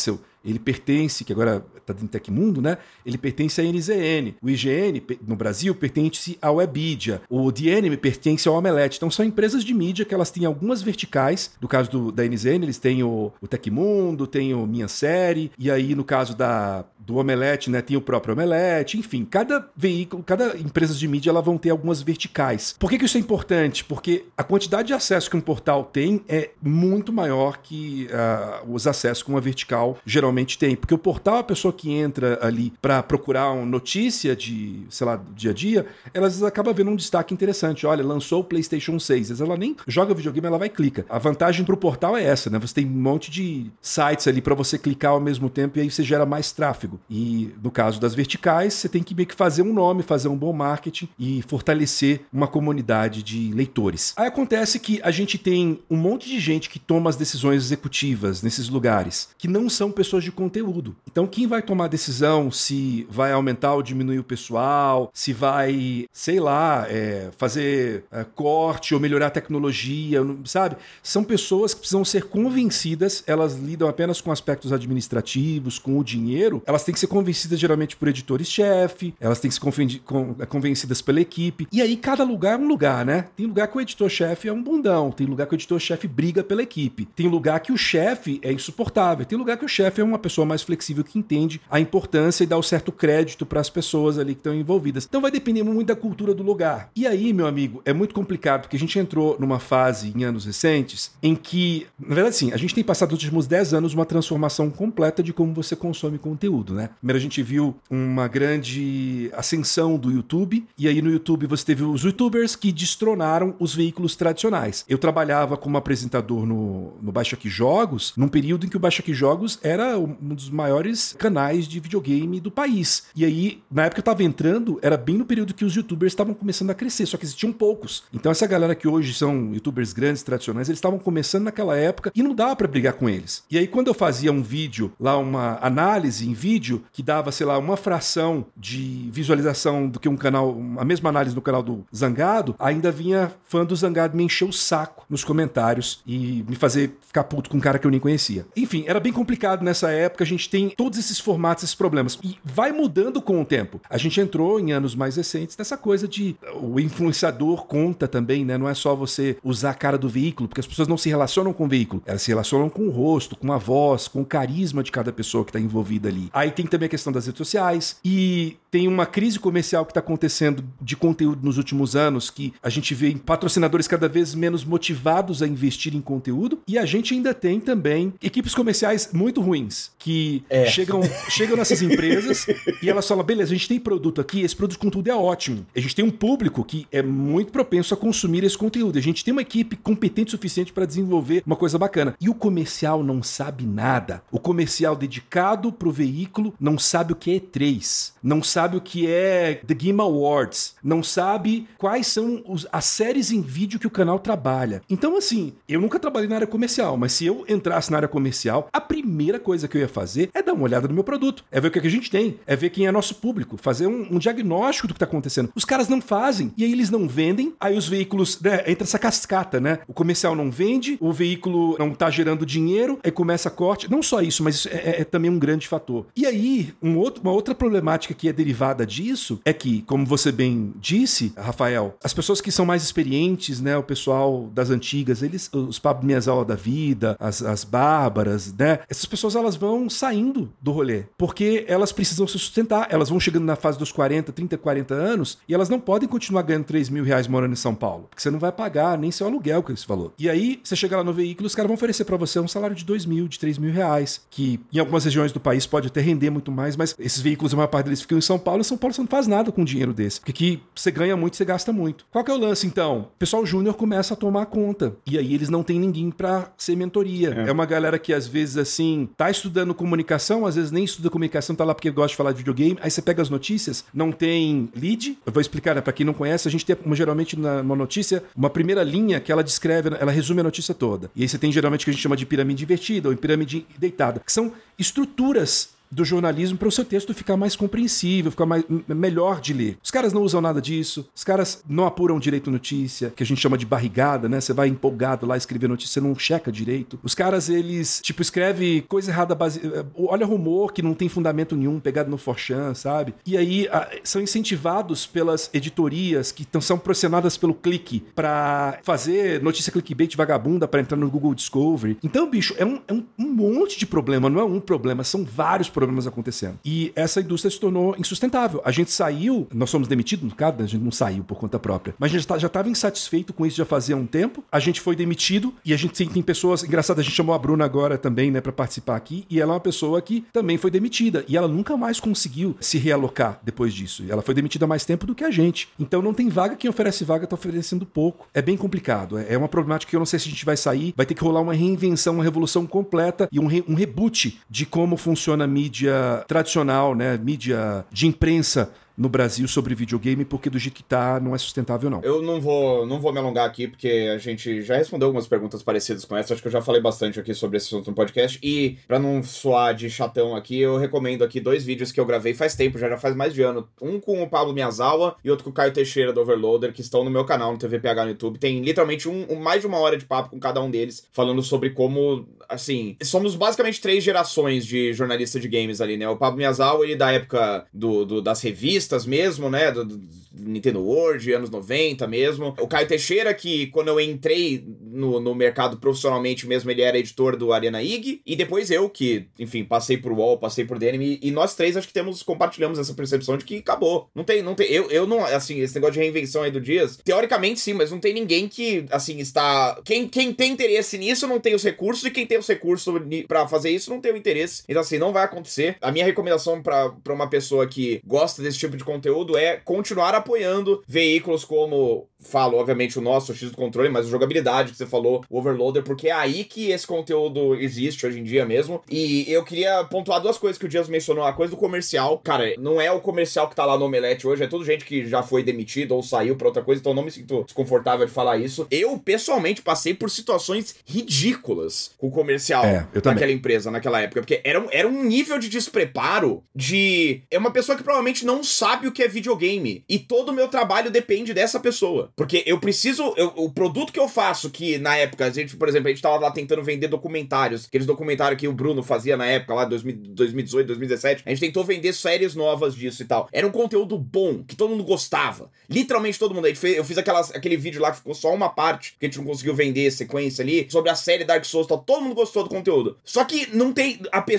ele pertence, que agora está dentro do Tecmundo, né? Ele pertence à NZN. O IGN, no Brasil, pertence ao Webedia. O The Anime pertence ao Omelete. Então são empresas de mídia que elas têm algumas verticais. No caso da NZN, eles têm o Tecmundo, tem o Minha Série, e aí no caso do Omelete, né, tem o próprio Omelete. Enfim, cada veículo, cada empresa de mídia, elas vão ter algumas verticais. Por que isso é importante? Porque a quantidade de acesso que um portal tem é muito maior que os acessos que uma vertical geralmente tem. Porque o portal, a pessoa que entra ali para procurar uma notícia de, sei lá, do dia a dia, elas acabam vendo um destaque interessante. Olha, lançou o PlayStation 6. Às vezes ela nem joga videogame, ela vai e clica. A vantagem pro portal é essa, né? Você tem um monte de sites ali para você clicar ao mesmo tempo e aí você gera mais tráfego. E no caso das verticais, você tem que meio que fazer um nome, fazer um bom marketing e fortalecer uma comunidade de leitores. Aí acontece que a gente tem um monte de gente que toma as decisões executivas nesses lugares, que não são pessoas de conteúdo. Então quem vai tomar a decisão se vai aumentar ou diminuir o pessoal, se vai, sei lá, fazer corte ou melhorar a tecnologia, sabe? São pessoas que precisam ser convencidas, elas lidam apenas com aspectos administrativos, com o dinheiro, elas têm que ser convencidas geralmente por editores-chefe, elas têm que ser convencidas pela equipe, e aí cada lugar é um lugar, né? Tem lugar que o editor-chefe é um bundão, tem lugar que o editor-chefe briga pela equipe, tem lugar que o chefe é insuportável, tem lugar que o chefe é uma pessoa mais flexível que entende a importância e dá o certo crédito para as pessoas ali que estão envolvidas. Então vai depender muito da cultura do lugar. E aí, meu amigo, é muito complicado, porque a gente entrou numa fase em anos recentes em que, na verdade, sim, a gente tem passado nos últimos 10 anos uma transformação completa de como você consome conteúdo, né? Primeiro a gente viu uma grande ascensão do YouTube, e aí no YouTube você teve os YouTubers que destronaram os veículos tradicionais. Eu trabalhava como apresentador no Baixa Aqui Jogos, num período em que o Baixa Aqui Jogos era um dos maiores canais de videogame do país. E aí, na época que eu tava entrando, era bem no período que os YouTubers estavam começando a crescer, só que existiam poucos. Então essa galera que hoje são YouTubers grandes, tradicionais, eles estavam começando naquela época e não dava pra brigar com eles. E aí quando eu fazia um vídeo, lá uma análise em vídeo, que dava, sei lá, uma fração de visualização do que um canal, a mesma análise no canal do Zangado, ainda vinha fã do Zangado me encher o saco nos comentários e me fazer ficar puto com um cara que eu nem conhecia. Enfim, era bem complicado nessa época, a gente tem todos esses formatos, esses problemas. E vai mudando com o tempo. A gente entrou em anos mais recentes nessa coisa de o influenciador conta também, né? Não é só você usar a cara do veículo, porque as pessoas não se relacionam com o veículo, elas se relacionam com o rosto, com a voz, com o carisma de cada pessoa que está envolvida ali. Aí tem também a questão das redes sociais e tem uma crise comercial que está acontecendo de conteúdo nos últimos anos, que a gente vê patrocinadores cada vez menos motivados a investir em conteúdo, e a gente ainda tem também equipes comerciais muito ruins, que chegam nessas empresas e elas falam, beleza, a gente tem produto aqui, esse produto de conteúdo é ótimo. A gente tem um público que é muito propenso a consumir esse conteúdo. A gente tem uma equipe competente o suficiente para desenvolver uma coisa bacana. E o comercial não sabe nada. O comercial dedicado pro veículo não sabe o que é E3, não sabe o que é The Game Awards, não sabe quais são as séries em vídeo que o canal trabalha. Então, assim, eu nunca trabalhei na área comercial, mas se eu entrasse na área comercial, a primeira coisa que eu ia fazer é dar uma olhada no meu produto, é ver o que a gente tem, é ver quem é nosso público, fazer um diagnóstico do que tá acontecendo. Os caras não fazem, e aí eles não vendem, aí os veículos, né, entra essa cascata, né? O comercial não vende, o veículo não tá gerando dinheiro, aí começa a corte. Não só isso, mas isso é também um grande fator. E aí, uma outra problemática que é derivada disso é que, como você bem disse, Rafael, as pessoas que são mais experientes, né, o pessoal das antigas, os Pablo Miyazawa da vida, as Bárbaras, né, essas pessoas elas vão saindo do rolê, porque elas precisam se sustentar, elas vão chegando na fase dos 40, 30, 40 anos e elas não podem continuar ganhando 3 mil reais morando em São Paulo, porque você não vai pagar nem seu aluguel com esse valor. E aí, você chega lá no veículo, os caras vão oferecer pra você um salário de 2 mil, de 3 mil reais, que em algumas regiões do país pode até render muito mais, mas esses veículos, a maior parte deles ficam em São Paulo, e São Paulo você não faz nada com dinheiro desse, porque aqui você ganha muito, você gasta muito. Qual que é o lance, então? O pessoal júnior começa a tomar conta, e aí eles não têm ninguém pra ser mentoria. É uma galera que às vezes, assim, tá estudando comunicação, às vezes nem estuda comunicação, tá lá porque gosta de falar de videogame, aí você pega as notícias, não tem lead. Eu vou explicar, né, pra quem não conhece, a gente tem geralmente numa notícia, uma primeira linha que ela descreve, ela resume a notícia toda. E aí você tem geralmente o que a gente chama de pirâmide invertida ou pirâmide deitada, que são estruturas do jornalismo para o seu texto ficar mais compreensível, ficar melhor de ler. Os caras não usam nada disso, os caras não apuram direito notícia, que a gente chama de barrigada, né? Você vai empolgado lá escrever notícia, você não checa direito. Os caras, eles, tipo, escrevem coisa errada, olha rumor que não tem fundamento nenhum, pegado no 4chan, sabe? E aí são incentivados pelas editorias que são pressionadas pelo clique pra fazer notícia clickbait vagabunda pra entrar no Google Discovery. Então, bicho, é um monte de problema, não é um problema, são vários problemas acontecendo. E essa indústria se tornou insustentável. A gente saiu, nós fomos demitidos, no caso, a gente não saiu por conta própria, mas a gente já estava insatisfeito com isso já fazia um tempo, a gente foi demitido e a gente tem pessoas, engraçado, a gente chamou a Bruna agora também, né, pra participar aqui, e ela é uma pessoa que também foi demitida, e ela nunca mais conseguiu se realocar depois disso. Ela foi demitida há mais tempo do que a gente. Então não tem vaga, quem oferece vaga tá oferecendo pouco. É bem complicado, é uma problemática que eu não sei se a gente vai sair, vai ter que rolar uma reinvenção, uma revolução completa e um reboot de como funciona a mídia tradicional, né, mídia de imprensa no Brasil sobre videogame, porque do jeito que tá, não é sustentável, não. Eu não vou me alongar aqui, porque a gente já respondeu algumas perguntas parecidas com essa, acho que eu já falei bastante aqui sobre esse assunto no podcast, e pra não soar de chatão aqui, eu recomendo aqui 2 vídeos que eu gravei faz tempo, já faz mais de ano, um com o Pablo Miyazawa e outro com o Caio Teixeira do Overloader, que estão no meu canal, no TVPH no YouTube. Tem literalmente mais de 1 hora de papo com cada um deles, falando sobre como, assim, somos basicamente 3 gerações de jornalista de games ali, né? O Pablo Miyazawa, ele da época das revistas mesmo, né, do Nintendo World, anos 90 mesmo. O Caio Teixeira, que quando eu entrei no mercado profissionalmente mesmo, ele era editor do Arena IG, e depois eu, que, enfim, passei por UOL, passei por DNM, e nós 3 acho que compartilhamos essa percepção de que acabou. Não tem, eu não, assim, esse negócio de reinvenção aí do Dias, teoricamente sim, mas não tem ninguém que, assim, está... Quem tem interesse nisso não tem os recursos, e quem tem os recursos pra fazer isso não tem o interesse. Então, assim, não vai acontecer. A minha recomendação pra uma pessoa que gosta desse tipo de conteúdo é continuar apoiando veículos como, falo, obviamente, o nosso, o X do Controle, mas a jogabilidade que você falou, o Overloader, porque é aí que esse conteúdo existe hoje em dia mesmo. E eu queria pontuar 2 coisas que o Dias mencionou. A coisa do comercial. Cara, não é o comercial que tá lá no Omelete hoje, é tudo gente que já foi demitido ou saiu pra outra coisa, então eu não me sinto desconfortável de falar isso. Eu, pessoalmente, passei por situações ridículas com o comercial daquela empresa, naquela época, porque era um nível de despreparo de... É uma pessoa que provavelmente não sabe o que é videogame, e todo o meu trabalho depende dessa pessoa, porque eu preciso, o produto que eu faço, que na época, por exemplo, a gente tava lá tentando vender documentários, aqueles documentários que o Bruno fazia na época, lá 2018, 2017, a gente tentou vender séries novas disso e tal, era um conteúdo bom, que todo mundo gostava, literalmente todo mundo. Eu fiz aquele vídeo lá que ficou só uma parte, que a gente não conseguiu vender sequência ali, sobre a série Dark Souls e tal, todo mundo gostou do conteúdo, só que não tem,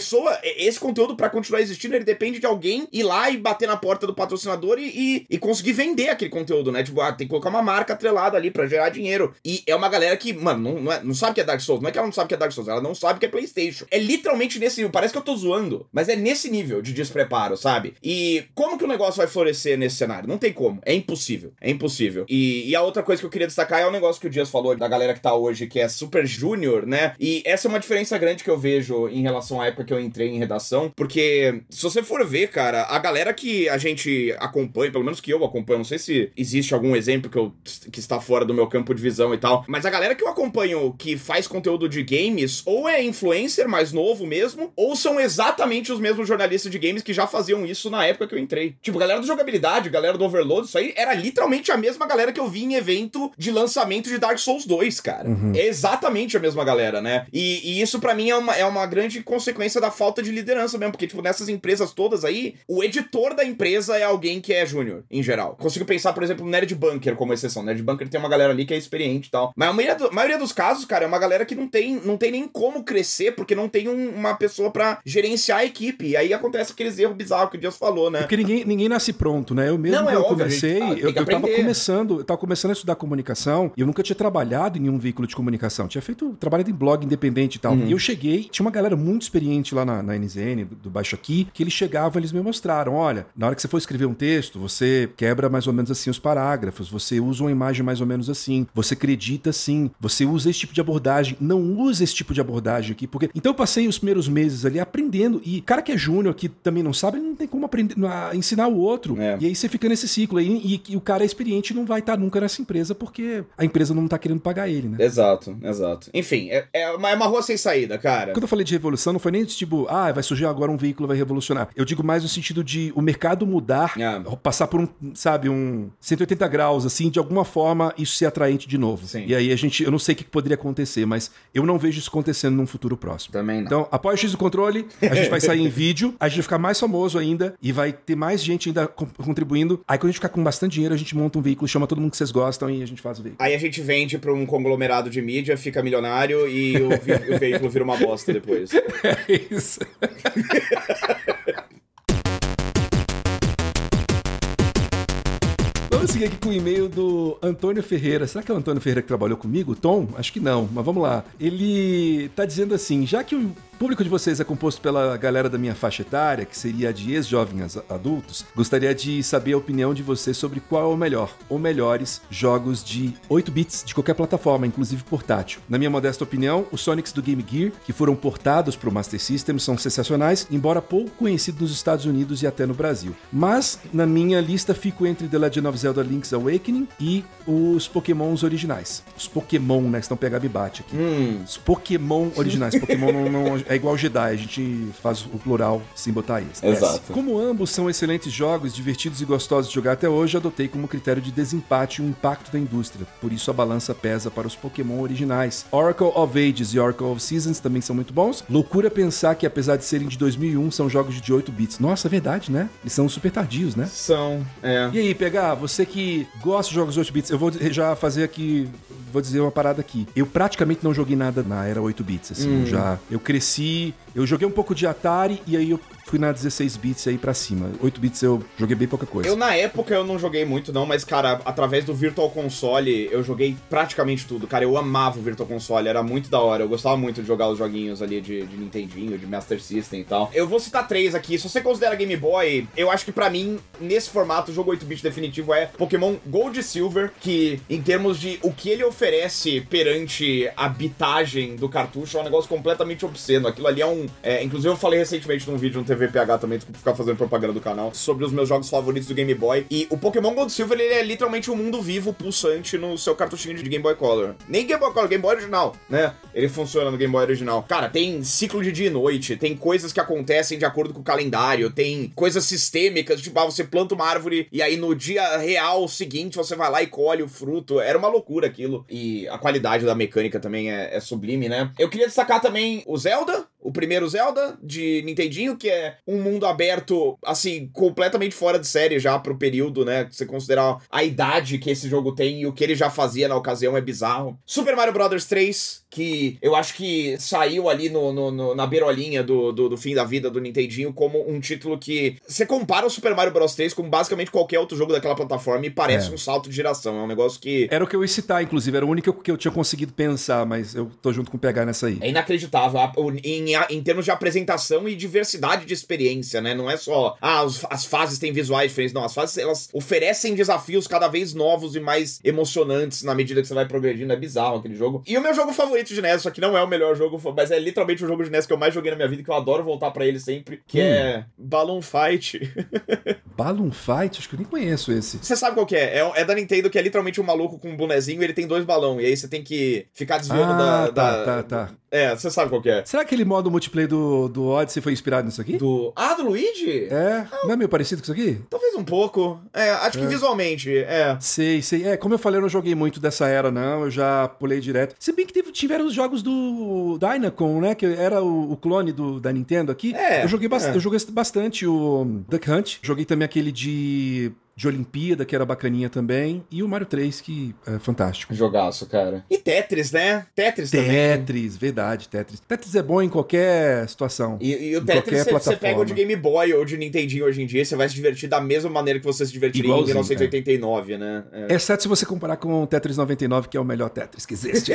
esse conteúdo pra continuar existindo, ele depende de alguém ir lá e bater na porta do patrocinador e conseguir vender aquele conteúdo, né? Tipo, tem que colocar uma marca atrelada ali pra gerar dinheiro. E é uma galera que, mano, não sabe o que é Dark Souls. Não é que ela não sabe o que é Dark Souls, ela não sabe o que é PlayStation. É literalmente nesse nível. Parece que eu tô zoando, mas é nesse nível de despreparo, sabe? E como que o negócio vai florescer nesse cenário? Não tem como. É impossível. É impossível. E a outra coisa que eu queria destacar é o negócio que o Dias falou da galera que tá hoje, que é super júnior, né? E essa é uma diferença grande que eu vejo em relação à época que eu entrei em redação, porque se você for ver, cara, a galera que a gente acompanha, pelo menos que eu acompanho, não sei se existe algum exemplo que está fora do meu campo de visão e tal, mas a galera que eu acompanho que faz conteúdo de games, ou é influencer mais novo mesmo, ou são exatamente os mesmos jornalistas de games que já faziam isso na época que eu entrei. Tipo, galera do jogabilidade, galera do Overload, isso aí era literalmente a mesma galera que eu vi em evento de lançamento de Dark Souls 2, cara. É exatamente a mesma galera, né? E isso pra mim é uma grande consequência da falta de liderança mesmo, porque, tipo, nessas empresas todas aí, o editor da empresa é alguém que é júnior, em geral. Consigo pensar, por exemplo, no Nerd Bunker como exceção. Nerd Bunker tem uma galera ali que é experiente e tal. Mas a maioria dos casos, cara, é uma galera que não tem nem como crescer, porque não tem uma pessoa pra gerenciar a equipe. E aí acontece aqueles erros bizarros que o Dias falou, né? Porque ninguém nasce pronto, né? Eu mesmo, quando eu comecei, eu tava começando a estudar comunicação, e eu nunca tinha trabalhado em nenhum veículo de comunicação. Tinha trabalhado em blog independente e tal. E eu cheguei, tinha uma galera muito experiente lá na NZN, do Baixo Aqui, que eles chegavam, eles me mostraram, olha, na hora que você for escrever um texto, você quebra mais ou menos assim os parágrafos, você usa uma imagem mais ou menos assim, você acredita sim, você usa esse tipo de abordagem, não usa esse tipo de abordagem aqui, porque... Então eu passei os primeiros meses ali aprendendo, e cara que é júnior, que também não sabe, ele não tem como aprender, ensinar o outro, e aí você fica nesse ciclo aí, e o cara é experiente não vai estar nunca nessa empresa, porque a empresa não tá querendo pagar ele, né? Exato. Enfim, é uma rua sem saída, cara. Quando eu falei de revolução, não foi nem tipo, vai surgir agora um veículo, vai revolucionar. Eu digo mais no sentido de o mercado mudar, passar por um 180 graus, assim, de alguma forma, isso ser atraente de novo. Sim. E aí eu não sei o que poderia acontecer, mas eu não vejo isso acontecendo num futuro próximo. Também não. Então, após o X do Controle, a gente vai sair em vídeo, a gente vai ficar mais famoso ainda, e vai ter mais gente ainda contribuindo. Aí quando a gente ficar com bastante dinheiro, a gente monta um veículo, chama todo mundo que vocês gostam e a gente faz o veículo. Aí a gente vende pra um conglomerado de mídia, fica milionário e o veículo vira uma bosta depois. É isso. Vamos seguir aqui com o e-mail do Antônio Ferreira. Será que é o Antônio Ferreira que trabalhou comigo? Tom? Acho que não, mas vamos lá. Ele tá dizendo assim, já que o público de vocês é composto pela galera da minha faixa etária, que seria a de ex-jovens adultos, gostaria de saber a opinião de vocês sobre qual é o melhor, ou melhores, jogos de 8 bits de qualquer plataforma, inclusive portátil. Na minha modesta opinião, os Sonics do Game Gear, que foram portados para o Master System, são sensacionais, embora pouco conhecidos nos Estados Unidos e até no Brasil. Mas, na minha lista, fico entre The Legend of Zelda Link's Awakening e os Pokémons originais. Os Pokémon, né, que estão pegando e bate aqui. Os Pokémon originais. Pokémon não é igual Jedi, a gente faz o plural sem botar isso. Exato. Como ambos são excelentes jogos, divertidos e gostosos de jogar até hoje, adotei como critério de desempate o impacto da indústria. Por isso a balança pesa para os Pokémon originais. Oracle of Ages e Oracle of Seasons também são muito bons. Loucura pensar que, apesar de serem de 2001, são jogos de 8 bits. Nossa, é verdade, né? Eles são super tardios, né? São, E aí, PH, você que gosta de jogos de 8 bits, eu vou já fazer aqui, vou dizer uma parada aqui. Eu praticamente não joguei nada na era 8 bits, assim. Eu cresci, eu joguei um pouco de Atari e aí eu fui na 16 bits aí pra cima. 8 bits eu joguei bem pouca coisa. Na época, eu não joguei muito não, mas, cara, através do Virtual Console, eu joguei praticamente tudo. Cara, eu amava o Virtual Console, era muito da hora. Eu gostava muito de jogar os joguinhos ali de Nintendinho, de Master System e tal. Eu vou citar 3 aqui. Se você considera Game Boy, eu acho que pra mim, nesse formato, o jogo 8-bit definitivo é Pokémon Gold e Silver, que, em termos de o que ele oferece perante a bitagem do cartucho, é um negócio completamente obsceno. Aquilo ali inclusive eu falei recentemente num vídeo no TVPH também, desculpa ficar fazendo propaganda do canal, sobre os meus jogos favoritos do Game Boy. E o Pokémon Gold Silver, ele é literalmente um mundo vivo, pulsante no seu cartuchinho de Game Boy Color. Nem Game Boy Color, Game Boy original, né? Ele funciona no Game Boy original. Cara, tem ciclo de dia e noite, tem coisas que acontecem de acordo com o calendário, tem coisas sistêmicas, tipo, você planta uma árvore e aí no dia real seguinte você vai lá e colhe o fruto. Era uma loucura aquilo. E a qualidade da mecânica também é sublime, né? Eu queria destacar também o Zelda, o primeiro Zelda de Nintendinho, que é um mundo aberto, assim, completamente fora de série já pro período, né? Se você considerar a idade que esse jogo tem e o que ele já fazia na ocasião, é bizarro. Super Mario Bros. 3, que eu acho que saiu ali na beirolinha do fim da vida do Nintendinho como um título que... Você compara o Super Mario Bros. 3 com basicamente qualquer outro jogo daquela plataforma e parece um salto de geração. É um negócio que... Era o que eu ia citar, inclusive. Era o único que eu tinha conseguido pensar, mas eu tô junto com o PH nessa aí. É inacreditável. Em termos de apresentação e diversidade de experiência, né? Não é só, as fases têm visuais diferentes. Não, as fases, elas oferecem desafios cada vez novos e mais emocionantes na medida que você vai progredindo. É bizarro aquele jogo. E o meu jogo favorito de NES, só que não é o melhor jogo, mas é literalmente o jogo de NES que eu mais joguei na minha vida, que eu adoro voltar pra ele sempre, que é Balloon Fight. Balloon Fight? Acho que eu nem conheço esse. Você sabe qual que é? É da Nintendo, que é literalmente um maluco com um bonezinho e ele tem 2 balões. E aí você tem que ficar desviando Tá. Você sabe qual que é. Será que aquele modo multiplayer do Odyssey foi inspirado nisso aqui? Do Luigi? Não é meio parecido com isso aqui? Talvez um pouco. Acho que visualmente, Sei. Como eu falei, eu não joguei muito dessa era, não. Eu já pulei direto. Se bem que tiveram os jogos do Dynacon, né? Que era o clone da Nintendo aqui. Eu joguei bastante o Duck Hunt. Joguei também aquele de Olimpíada, que era bacaninha também, e o Mario 3, que é fantástico. Jogaço, cara. E Tetris, né? Tetris também. Verdade, Tetris. Tetris é bom em qualquer situação. E o Tetris, você pega o de Game Boy ou de Nintendinho hoje em dia, você vai se divertir da mesma maneira que você se divertiria em 1989, né? Exceto se você comparar com o Tetris 99, que é o melhor Tetris que existe.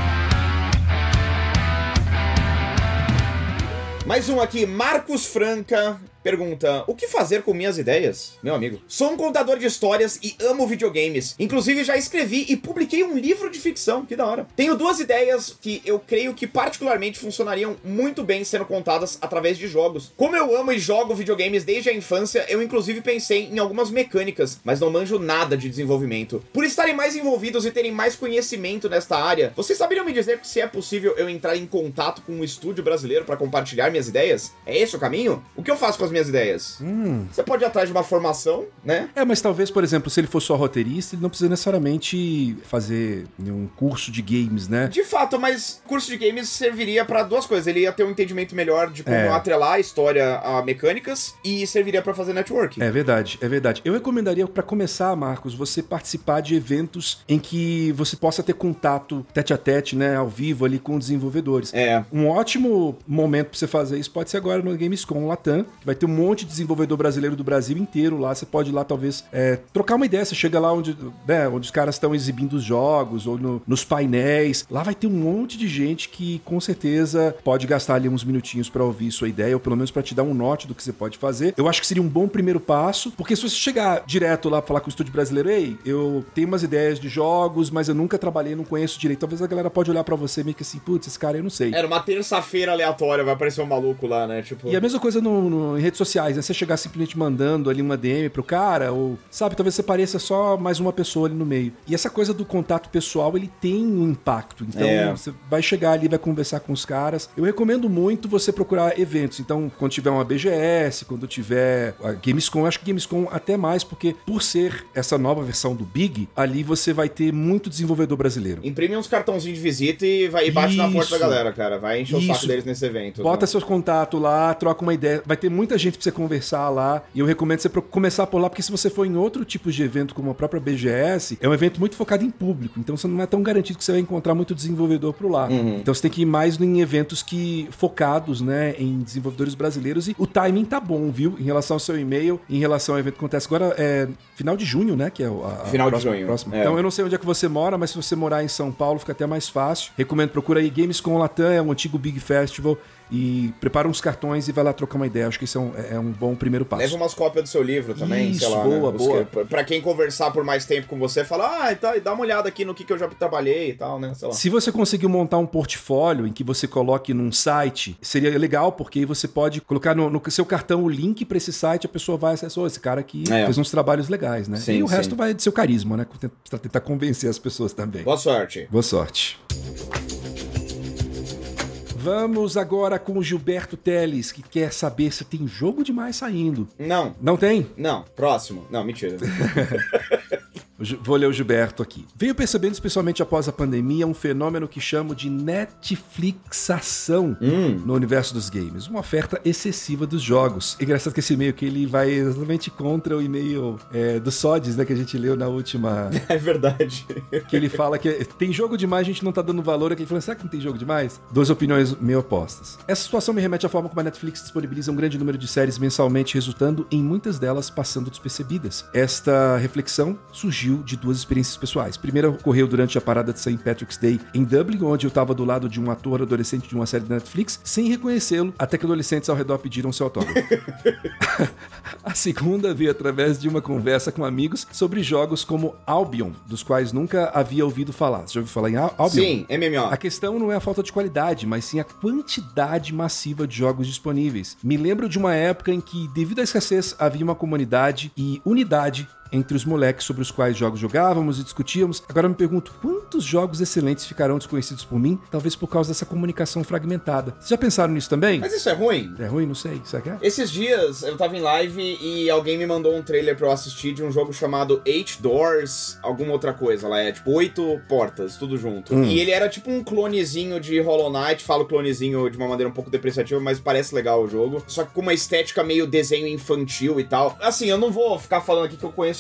Mais um aqui, Marcos Franca. pergunta: o que fazer com minhas ideias? Meu amigo, sou um contador de histórias e amo videogames. Inclusive, já escrevi e publiquei um livro de ficção. Que da hora. Tenho 2 ideias que eu creio que particularmente funcionariam muito bem sendo contadas através de jogos. Como eu amo e jogo videogames desde a infância, eu inclusive pensei em algumas mecânicas, mas não manjo nada de desenvolvimento. Por estarem mais envolvidos e terem mais conhecimento nesta área, vocês saberiam me dizer se é possível eu entrar em contato com um estúdio brasileiro para compartilhar minhas ideias? É esse o caminho? O que eu faço com as minhas ideias? Você pode ir atrás de uma formação, né? Mas talvez, por exemplo, se ele for só roteirista, ele não precisa necessariamente fazer um curso de games, né? De fato, mas curso de games serviria para 2 coisas. Ele ia ter um entendimento melhor de como atrelar a história a mecânicas e serviria para fazer networking. É verdade. Eu recomendaria, para começar, Marcos, você participar de eventos em que você possa ter contato tete a tete, né, ao vivo ali com desenvolvedores. Um ótimo momento para você fazer isso pode ser agora no Gamescom Latam, que vai ter um monte de desenvolvedor brasileiro do Brasil inteiro lá. Você pode ir lá, talvez, trocar uma ideia. Você chega lá onde os caras estão exibindo os jogos ou nos painéis. Lá vai ter um monte de gente que, com certeza, pode gastar ali uns minutinhos para ouvir sua ideia, ou pelo menos para te dar um norte do que você pode fazer. Eu acho que seria um bom primeiro passo, porque se você chegar direto lá pra falar com o estúdio brasileiro, ei, eu tenho umas ideias de jogos, mas eu nunca trabalhei, não conheço direito. Talvez a galera pode olhar pra você meio que assim, putz, esse cara eu não sei. Era uma terça-feira aleatória, vai aparecer um maluco lá, né? Tipo... E a mesma coisa em redes sociais, né? Você chegar simplesmente mandando ali uma DM pro cara, ou, sabe, talvez você pareça só mais uma pessoa ali no meio. E essa coisa do contato pessoal, ele tem um impacto. Então, você vai chegar ali, vai conversar com os caras. Eu recomendo muito você procurar eventos. Então, quando tiver uma BGS, quando tiver a Gamescom, eu acho que Gamescom até mais, porque por ser essa nova versão do Big, ali você vai ter muito desenvolvedor brasileiro. Imprime uns cartãozinhos de visita e bate na porta da galera, cara. Vai encher o saco deles nesse evento. Bota seus contatos lá, troca uma ideia. Vai ter muita gente pra você conversar lá. E eu recomendo você começar por lá, porque se você for em outro tipo de evento, como a própria BGS, é um evento muito focado em público. Então você não é tão garantido que você vai encontrar muito desenvolvedor por lá. Então você tem que ir mais em eventos focados, né, em desenvolvedores brasileiros. E o timing tá bom, viu? Em relação ao seu e-mail, em relação ao evento que acontece agora, final de junho, né? Que é final de junho. Então eu não sei onde é que você mora, mas se você morar em São Paulo, fica até mais fácil. Recomendo, procura aí Gamescom Latam, é um antigo Big Festival. E prepara uns cartões e vai lá trocar uma ideia. Acho que isso é um bom primeiro passo. Leva umas cópias do seu livro também, isso, sei lá. Boa, né? boa. Pra quem conversar por mais tempo com você, fala, dá uma olhada aqui no que eu já trabalhei e tal, né? Sei lá. Se você conseguir montar um portfólio em que você coloque num site, seria legal, porque aí você pode colocar no seu cartão o link pra esse site, a pessoa vai acessar, esse cara aqui fez uns trabalhos legais, né? Sim, e o resto vai de seu carisma, né? Pra tentar convencer as pessoas também. Boa sorte. Boa sorte. Vamos agora com o Gilberto Teles, que quer saber se tem jogo demais saindo. Não. Não tem? Não. Próximo. Não, mentira. Vou ler o Gilberto aqui. Venho percebendo, especialmente após a pandemia, um fenômeno que chamo de Netflixação no universo dos games. Uma oferta excessiva dos jogos. Engraçado que esse e-mail que ele vai exatamente contra o e-mail do Sodes, né, que a gente leu na última... É verdade. Que ele fala que tem jogo demais, a gente não tá dando valor. Aqui ele fala, será que não tem jogo demais? 2 opiniões meio opostas. Essa situação me remete à forma como a Netflix disponibiliza um grande número de séries mensalmente, resultando em muitas delas passando despercebidas. Esta reflexão surgiu de 2 experiências pessoais. Primeira ocorreu durante a parada de St. Patrick's Day em Dublin, onde eu estava do lado de um ator adolescente de uma série da Netflix, sem reconhecê-lo, até que adolescentes ao redor pediram seu autógrafo. A segunda veio através de uma conversa com amigos sobre jogos como Albion, dos quais nunca havia ouvido falar. Você já ouviu falar em Albion? Sim, MMO. A questão não é a falta de qualidade, mas sim a quantidade massiva de jogos disponíveis. Me lembro de uma época em que, devido à escassez, havia uma comunidade e unidade entre os moleques sobre os quais jogos jogávamos e discutíamos. Agora eu me pergunto, quantos jogos excelentes ficarão desconhecidos por mim? Talvez por causa dessa comunicação fragmentada. Vocês já pensaram nisso também? Mas isso é ruim? É ruim? Não sei. Será que é? Esses dias eu tava em live e alguém me mandou um trailer pra eu assistir de um jogo chamado 8 Doors, alguma outra coisa. Lá é tipo 8 portas, tudo junto. E ele era tipo um clonezinho de Hollow Knight. Falo clonezinho de uma maneira um pouco depreciativa, mas parece legal o jogo. Só que com uma estética meio desenho infantil e tal. Assim, eu não vou ficar falando aqui que eu conheço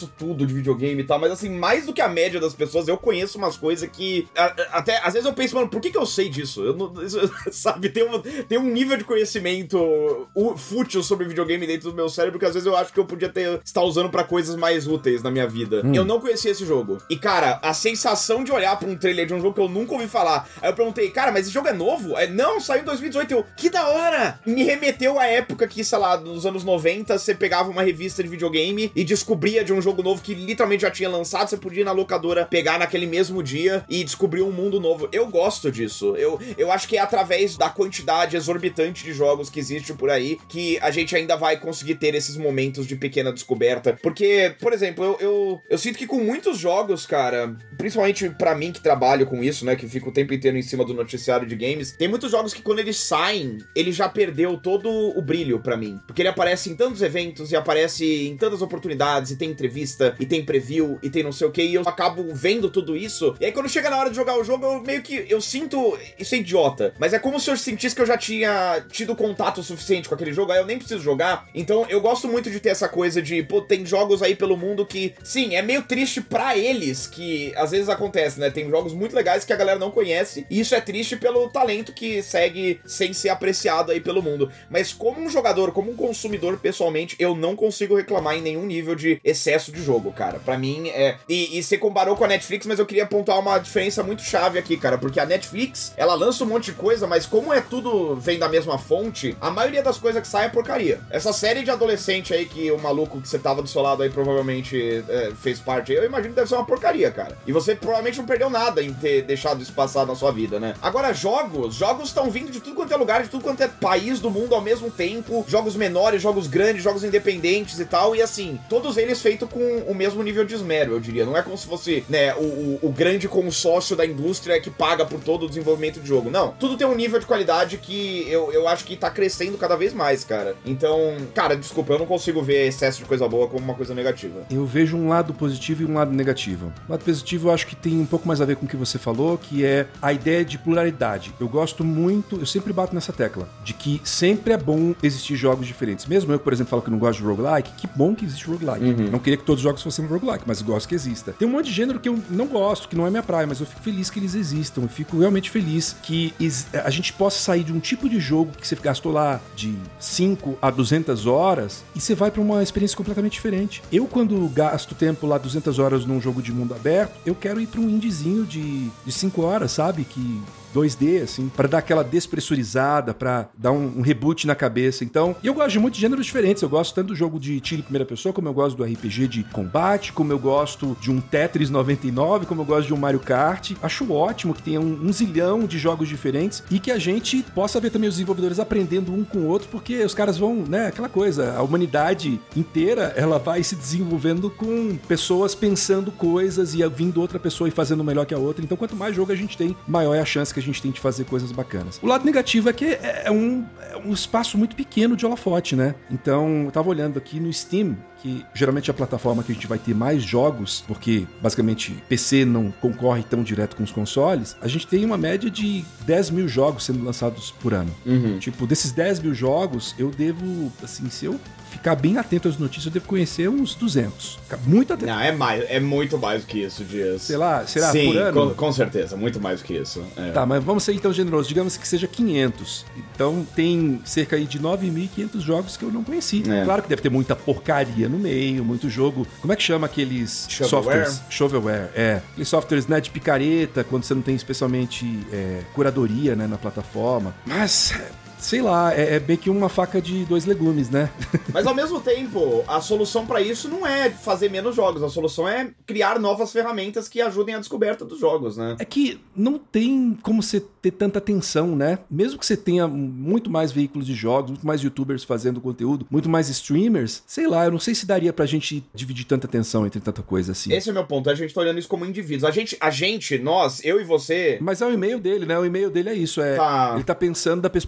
conheço tudo de videogame e tal, mas assim, mais do que a média das pessoas, eu conheço umas coisas que até, às vezes eu penso, mano, por que eu sei disso? Eu não, sabe, tem um nível de conhecimento fútil sobre videogame dentro do meu cérebro que às vezes eu acho que eu podia estar usando pra coisas mais úteis na minha vida. Eu não conhecia esse jogo. E, cara, a sensação de olhar pra um trailer de um jogo que eu nunca ouvi falar, aí eu perguntei, cara, mas esse jogo é novo? Não, saiu em 2018. Eu, que da hora! Me remeteu à época que, sei lá, nos anos 90, você pegava uma revista de videogame e descobria de um jogo novo que literalmente já tinha lançado, você podia ir na locadora pegar naquele mesmo dia e descobrir um mundo novo. Eu gosto disso. Eu acho que é através da quantidade exorbitante de jogos que existe por aí que a gente ainda vai conseguir ter esses momentos de pequena descoberta. Porque, por exemplo, eu sinto que com muitos jogos, cara, principalmente pra mim que trabalho com isso, né, que fico o tempo inteiro em cima do noticiário de games, tem muitos jogos que quando eles saem, ele já perdeu todo o brilho pra mim. Porque ele aparece em tantos eventos e aparece em tantas oportunidades e tem entrevista e tem preview e tem não sei o que, e eu acabo vendo tudo isso. E aí quando chega na hora de jogar o jogo, eu sinto, isso é idiota, mas é como se eu sentisse que eu já tinha tido contato suficiente com aquele jogo, aí eu nem preciso jogar. Então eu gosto muito de ter essa coisa de, pô, tem jogos aí pelo mundo que, sim, é meio triste pra eles, que às vezes acontece, né? Tem jogos muito legais que a galera não conhece, e isso é triste pelo talento que segue sem ser apreciado aí pelo mundo. Mas como um jogador, como um consumidor, pessoalmente, eu não consigo reclamar em nenhum nível de excesso de jogo, cara. Pra mim, E você comparou com a Netflix, mas eu queria pontuar uma diferença muito chave aqui, cara, porque a Netflix, ela lança um monte de coisa, mas como tudo vem da mesma fonte, a maioria das coisas que sai é porcaria. Essa série de adolescente aí, que o maluco que você tava do seu lado aí provavelmente fez parte, eu imagino que deve ser uma porcaria, cara. E você provavelmente não perdeu nada em ter deixado isso passar na sua vida, né? Agora, jogos estão vindo de tudo quanto é lugar, de tudo quanto é país do mundo ao mesmo tempo, jogos menores, jogos grandes, jogos independentes e tal, e assim, todos eles feitos com o mesmo nível de esmero, eu diria. Não é como se fosse, né, o grande consórcio da indústria que paga por todo o desenvolvimento de jogo. Não, tudo tem um nível de qualidade que eu acho que tá crescendo cada vez mais, cara. Então, cara, desculpa, eu não consigo ver excesso de coisa boa como uma coisa negativa. Eu vejo um lado positivo e um lado negativo. O lado positivo eu acho que tem um pouco mais a ver com o que você falou, que é a ideia de pluralidade. Eu gosto muito, eu sempre bato nessa tecla, de que sempre é bom existir jogos diferentes. Mesmo eu, por exemplo, falo que não gosto de roguelike, que bom que existe roguelike. Não queria que todos os jogos fossem roguelike, mas gosto que exista. Tem um monte de gênero que eu não gosto, que não é minha praia, mas eu fico feliz que eles existam. Eu fico realmente feliz que a gente possa sair de um tipo de jogo que você gastou lá de 5 a 200 horas e você vai pra uma experiência completamente diferente. Eu, quando gasto tempo lá 200 horas num jogo de mundo aberto, eu quero ir pra um indiezinho de 5 horas, sabe? Que 2D, assim, pra dar aquela despressurizada, pra dar um reboot na cabeça. Então, eu gosto de muitos gêneros diferentes. Eu gosto tanto do jogo de tiro em primeira pessoa, como eu gosto do RPG de combate, como eu gosto de um Tetris 99, como eu gosto de um Mario Kart. Acho ótimo que tenha um zilhão de jogos diferentes e que a gente possa ver também os desenvolvedores aprendendo um com o outro, porque os caras vão, né, aquela coisa, a humanidade inteira, ela vai se desenvolvendo com pessoas pensando coisas e vindo outra pessoa e fazendo melhor que a outra. Então, quanto mais jogo a gente tem, maior é a chance que a gente tem de fazer coisas bacanas. O lado negativo é que é um espaço muito pequeno de holofote, né? Então, eu tava olhando aqui no Steam, que geralmente é a plataforma que a gente vai ter mais jogos, porque basicamente PC não concorre tão direto com os consoles, a gente tem uma média de 10 mil jogos sendo lançados por ano. Tipo, desses 10 mil jogos, eu devo, assim, se eu ficar bem atento às notícias, eu devo conhecer uns 200. Ficar muito atento. Não, é muito mais do que isso, Dias. Sei lá, será Sim, por ano? Com certeza, muito mais do que isso. É. Tá, mas vamos ser então generosos, digamos que seja 500. Então tem cerca aí de 9.500 jogos que eu não conheci. Claro que deve ter muita porcaria no meio, muito jogo. Como é que chama aqueles softwares? Shovelware, aqueles softwares, né, de picareta, quando você não tem especialmente curadoria, né, na plataforma. Mas sei lá, é bem que uma faca de 2 legumes, né? Mas ao mesmo tempo, a solução pra isso não é fazer menos jogos, a solução é criar novas ferramentas que ajudem a descoberta dos jogos, né? É que não tem como você ter tanta atenção, né? Mesmo que você tenha muito mais veículos de jogos, muito mais youtubers fazendo conteúdo, muito mais streamers, sei lá, eu não sei se daria pra gente dividir tanta atenção entre tanta coisa assim. Esse é o meu ponto, a gente tá olhando isso como indivíduos. A gente, nós, eu e você... Mas é o e-mail dele, né? O e-mail dele é isso, ele tá pensando da perspectiva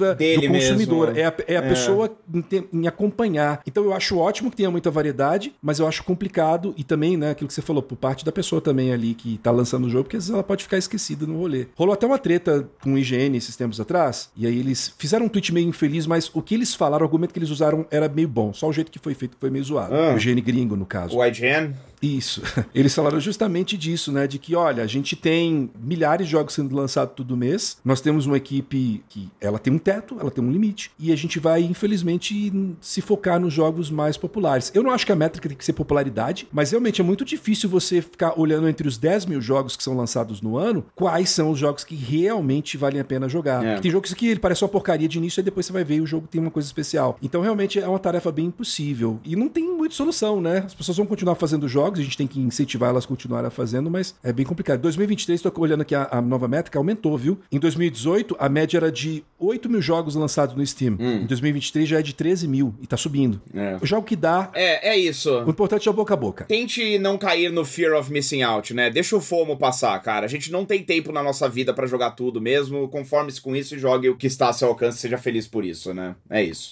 perspectiva do consumidor. Mesmo. É a pessoa em acompanhar. Então eu acho ótimo que tenha muita variedade, mas eu acho complicado e também, né, aquilo que você falou, por parte da pessoa também ali que tá lançando o jogo, porque às vezes ela pode ficar esquecida no rolê. Rolou até uma treta com o IGN esses tempos atrás, e aí eles fizeram um tweet meio infeliz, mas o que eles falaram, o argumento que eles usaram era meio bom, só o jeito que foi feito foi meio zoado. O IGN gringo, no caso. O IGN? Isso. Eles falaram justamente disso, né? De que, olha, a gente tem milhares de jogos sendo lançados todo mês, nós temos uma equipe que ela tem um teto, ela tem um limite, e a gente vai, infelizmente, se focar nos jogos mais populares. Eu não acho que a métrica tem que ser popularidade, mas realmente é muito difícil você ficar olhando entre os 10 mil jogos que são lançados no ano, quais são os jogos que realmente valem a pena jogar. Tem jogos que ele parece uma porcaria de início, e depois você vai ver e o jogo tem uma coisa especial. Então, realmente, é uma tarefa bem impossível. E não tem muita solução, né? As pessoas vão continuar fazendo jogos, a gente tem que incentivar elas a continuarem fazendo, mas é bem complicado. Em 2023, tô olhando aqui a nova métrica, aumentou, viu? Em 2018, a média era de 8 mil jogos lançados no Steam. Em 2023 já é de 13 mil e tá subindo. O jogo que dá... É isso. O importante é o boca a boca. Tente não cair no fear of missing out, né? Deixa o FOMO passar, cara. A gente não tem tempo na nossa vida pra jogar tudo mesmo. Conforme-se com isso e jogue o que está a seu alcance, seja feliz por isso, né? É isso.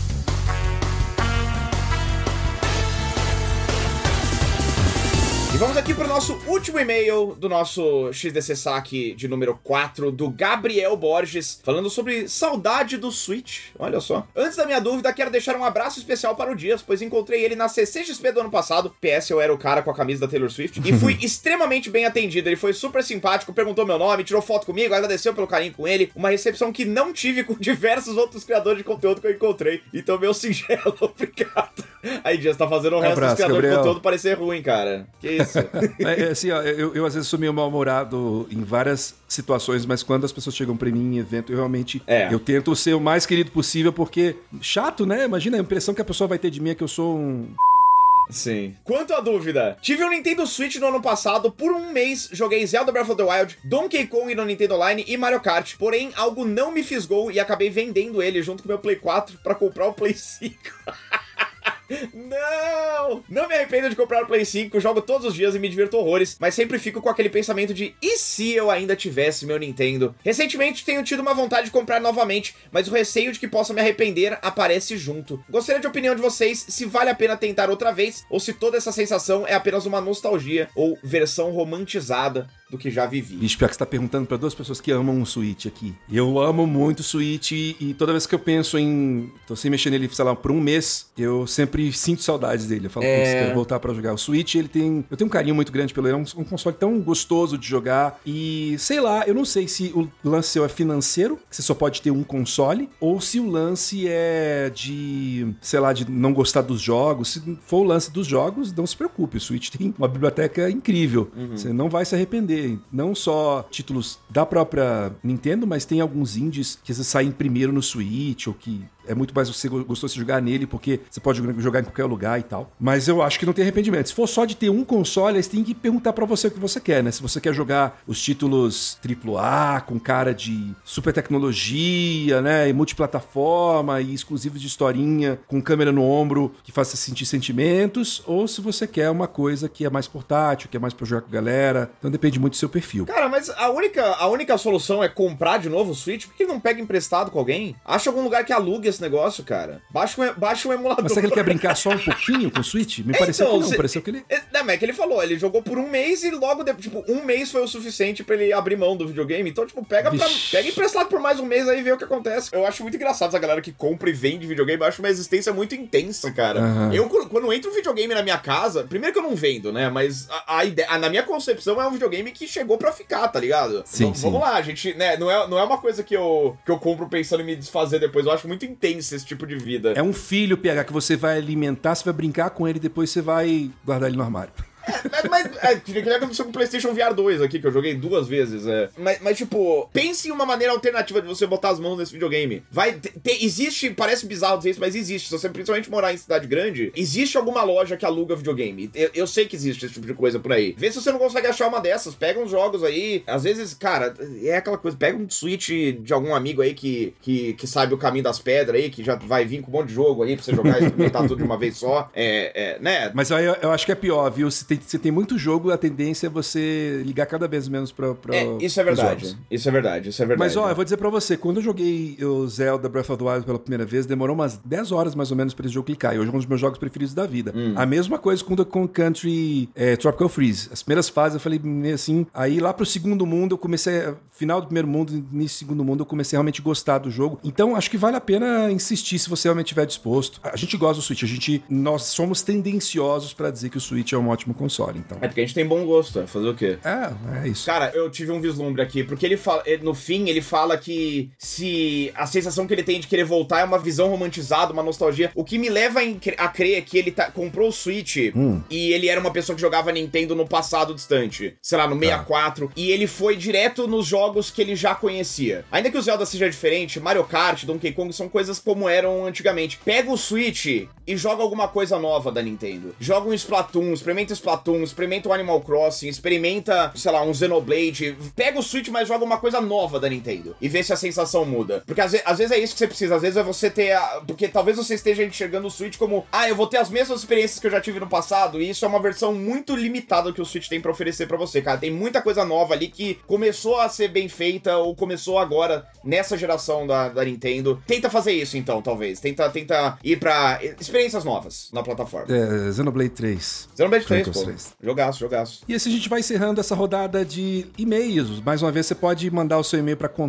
E vamos aqui pro nosso último e-mail do nosso XDC Saque de número 4, do Gabriel Borges, falando sobre saudade do Switch. Olha só. Antes da minha dúvida, quero deixar um abraço especial para o Dias, pois encontrei ele na CCXP do ano passado. PS, eu era o cara com a camisa da Taylor Swift. E fui extremamente bem atendido. Ele foi super simpático, perguntou meu nome, tirou foto comigo, agradeceu pelo carinho com ele. Uma recepção que não tive com diversos outros criadores de conteúdo que eu encontrei. Então, meu singelo, obrigado. Aí, Dias, tá fazendo o resto dos criadores de conteúdo parecer ruim, cara. Que isso? Assim, ó, eu às vezes sou meio mal-humorado em várias situações, mas quando as pessoas chegam pra mim em evento, eu realmente eu tento ser o mais querido possível, porque chato, né? Imagina a impressão que a pessoa vai ter de mim é que eu sou um... Sim. Quanto à dúvida, tive um Nintendo Switch no ano passado, por um mês joguei Zelda Breath of the Wild, Donkey Kong no Nintendo Online e Mario Kart, porém algo não me fisgou e acabei vendendo ele junto com meu Play 4 pra comprar o Play 5. Não me arrependo de comprar o Play 5, jogo todos os dias e me divirto horrores, mas sempre fico com aquele pensamento de e se eu ainda tivesse meu Nintendo? Recentemente tenho tido uma vontade de comprar novamente, mas o receio de que possa me arrepender aparece junto. Gostaria de opinião de vocês se vale a pena tentar outra vez ou se toda essa sensação é apenas uma nostalgia ou versão romantizada do que já vivi. Bicho, pior que você tá perguntando pra duas pessoas que amam um Switch aqui. Eu amo muito o Switch e toda vez que eu penso em... tô sem mexer nele, sei lá, por um mês, eu sempre sinto saudades dele. Eu falo, putz, quero voltar pra jogar. O Switch, ele tem... eu tenho um carinho muito grande pelo ele. É um console tão gostoso de jogar e, sei lá, eu não sei se o lance seu é financeiro, que você só pode ter um console, ou se o lance é de, sei lá, de não gostar dos jogos. Se for o lance dos jogos, não se preocupe. O Switch tem uma biblioteca incrível. Você não vai se arrepender. Não só títulos da própria Nintendo, mas tem alguns indies que às vezes saem primeiro no Switch, ou que é muito mais você gostou de jogar nele, porque você pode jogar em qualquer lugar e tal. Mas eu acho que não tem arrependimento. Se for só de ter um console, você tem que perguntar pra você o que você quer, né? Se você quer jogar os títulos AAA, com cara de super tecnologia, né? E multiplataforma, e exclusivos de historinha, com câmera no ombro, que faça sentir sentimentos, ou se você quer uma coisa que é mais portátil, que é mais pra jogar com a galera. Então depende muito do seu perfil. Cara, mas a única solução é comprar de novo o Switch? Por que ele não pega emprestado com alguém? Acha algum lugar que alugue esse negócio, cara. Baixa um emulador. Mas será que ele quer brincar só um pouquinho com o Switch? Me pareceu que não. Pareceu que ele... Não, mas é que ele falou, ele jogou por um mês e logo, tipo, um mês foi o suficiente pra ele abrir mão do videogame. Então, tipo, pega emprestado por mais um mês aí e vê o que acontece. Eu acho muito engraçado essa galera que compra e vende videogame. Eu acho uma existência muito intensa, cara. Eu, quando entra um videogame na minha casa, primeiro que eu não vendo, né? Mas a ideia, na minha concepção, é um videogame que chegou pra ficar, tá ligado? Sim, então, vamos lá, a gente, né? Não é uma coisa que eu compro pensando em me desfazer depois. Eu acho muito intenso esse tipo de vida. É um filho, PH, que você vai alimentar, você vai brincar com ele e depois você vai guardar ele no armário. Que aconteceu com o PlayStation VR 2 aqui, que eu joguei 2 vezes. Mas, tipo, pense em uma maneira alternativa de você botar as mãos nesse videogame. Existe, parece bizarro dizer isso, mas existe. Se você principalmente morar em cidade grande, existe alguma loja que aluga videogame. Eu sei que existe esse tipo de coisa por aí. Vê se você não consegue achar uma dessas. Pega uns jogos aí. Às vezes, cara, é aquela coisa. Pega um Switch de algum amigo aí que sabe o caminho das pedras aí, que já vai vir com um monte de jogo aí pra você jogar e experimentar tudo de uma vez só. Né? Mas aí eu acho que é pior, viu? Se tem você tem muito jogo, a tendência é você ligar cada vez menos pra isso é verdade. Isso é verdade. Mas, ó, eu vou dizer pra você, quando eu joguei o Zelda Breath of the Wild pela primeira vez, demorou umas 10 horas mais ou menos pra esse jogo clicar. E hoje é um dos meus jogos preferidos da vida. A mesma coisa com o Donkey Country Tropical Freeze. As primeiras fases eu falei meio assim, aí lá pro segundo mundo eu comecei, final do primeiro mundo, início do segundo mundo, eu comecei a realmente gostar do jogo. Então, acho que vale a pena insistir se você realmente estiver disposto. A gente gosta do Switch, nós somos tendenciosos pra dizer que o Switch é um ótimo console, então. É porque a gente tem bom gosto, fazer o quê? É isso. Cara, eu tive um vislumbre aqui, porque ele fala, no fim, ele fala que se a sensação que ele tem de querer voltar é uma visão romantizada, uma nostalgia, o que me leva a crer que ele comprou o Switch e ele era uma pessoa que jogava Nintendo no passado distante, sei lá, no 64, e ele foi direto nos jogos que ele já conhecia. Ainda que o Zelda seja diferente, Mario Kart, Donkey Kong são coisas como eram antigamente. Pega o Switch e joga alguma coisa nova da Nintendo. Joga um Splatoon, experimenta um Animal Crossing, experimenta, sei lá, um Xenoblade. Pega o Switch, mas joga uma coisa nova da Nintendo e vê se a sensação muda. Porque às vezes é isso que você precisa, às vezes é você ter porque talvez você esteja enxergando o Switch como, eu vou ter as mesmas experiências que eu já tive no passado, e isso é uma versão muito limitada que o Switch tem pra oferecer pra você, cara. Tem muita coisa nova ali que começou a ser bem feita ou começou agora nessa geração da Nintendo. Tenta fazer isso então, talvez. Tenta ir pra experiências novas na plataforma. Xenoblade 3. Xenoblade 3, pô. Jogaço. E assim a gente vai encerrando essa rodada de e-mails. Mais uma vez, você pode mandar o seu e-mail para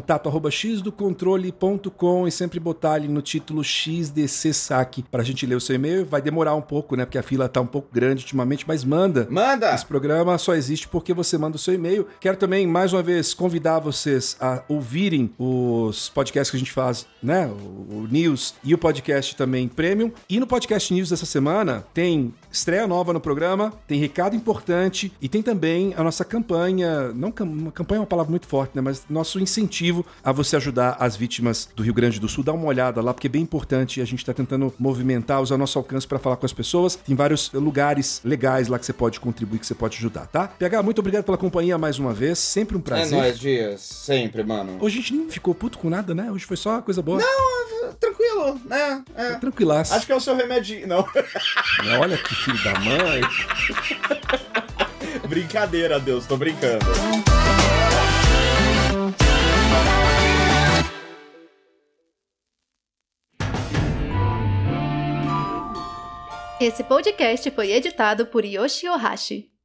contato@xdocontrole.com e sempre botar ali no título XDC Saque pra gente ler o seu e-mail. Vai demorar um pouco, né? Porque a fila tá um pouco grande ultimamente, mas manda! Esse programa só existe porque você manda o seu e-mail. Quero também, mais uma vez, convidar vocês a ouvirem os podcasts que a gente faz, né? O News e o podcast também Premium. E no podcast News dessa semana tem estreia nova no programa, tem recado importante e tem também a nossa campanha, campanha é uma palavra muito forte, né? Mas nosso incentivo a você ajudar as vítimas do Rio Grande do Sul. Dá uma olhada lá, porque é bem importante. A gente tá tentando movimentar, usar nosso alcance para falar com as pessoas. Tem vários lugares legais lá que você pode contribuir, que você pode ajudar, tá? PH, muito obrigado pela companhia mais uma vez. Sempre um prazer. É nóis, Dias. Sempre, mano. Hoje a gente nem ficou puto com nada, né? Hoje foi só coisa boa. Não, tranquilo, né? Tranquilaço. Acho que é o seu remedinho, não. Olha que filho da mãe. Brincadeira, Deus, tô brincando. Esse podcast foi editado por Yoshi Ohashi.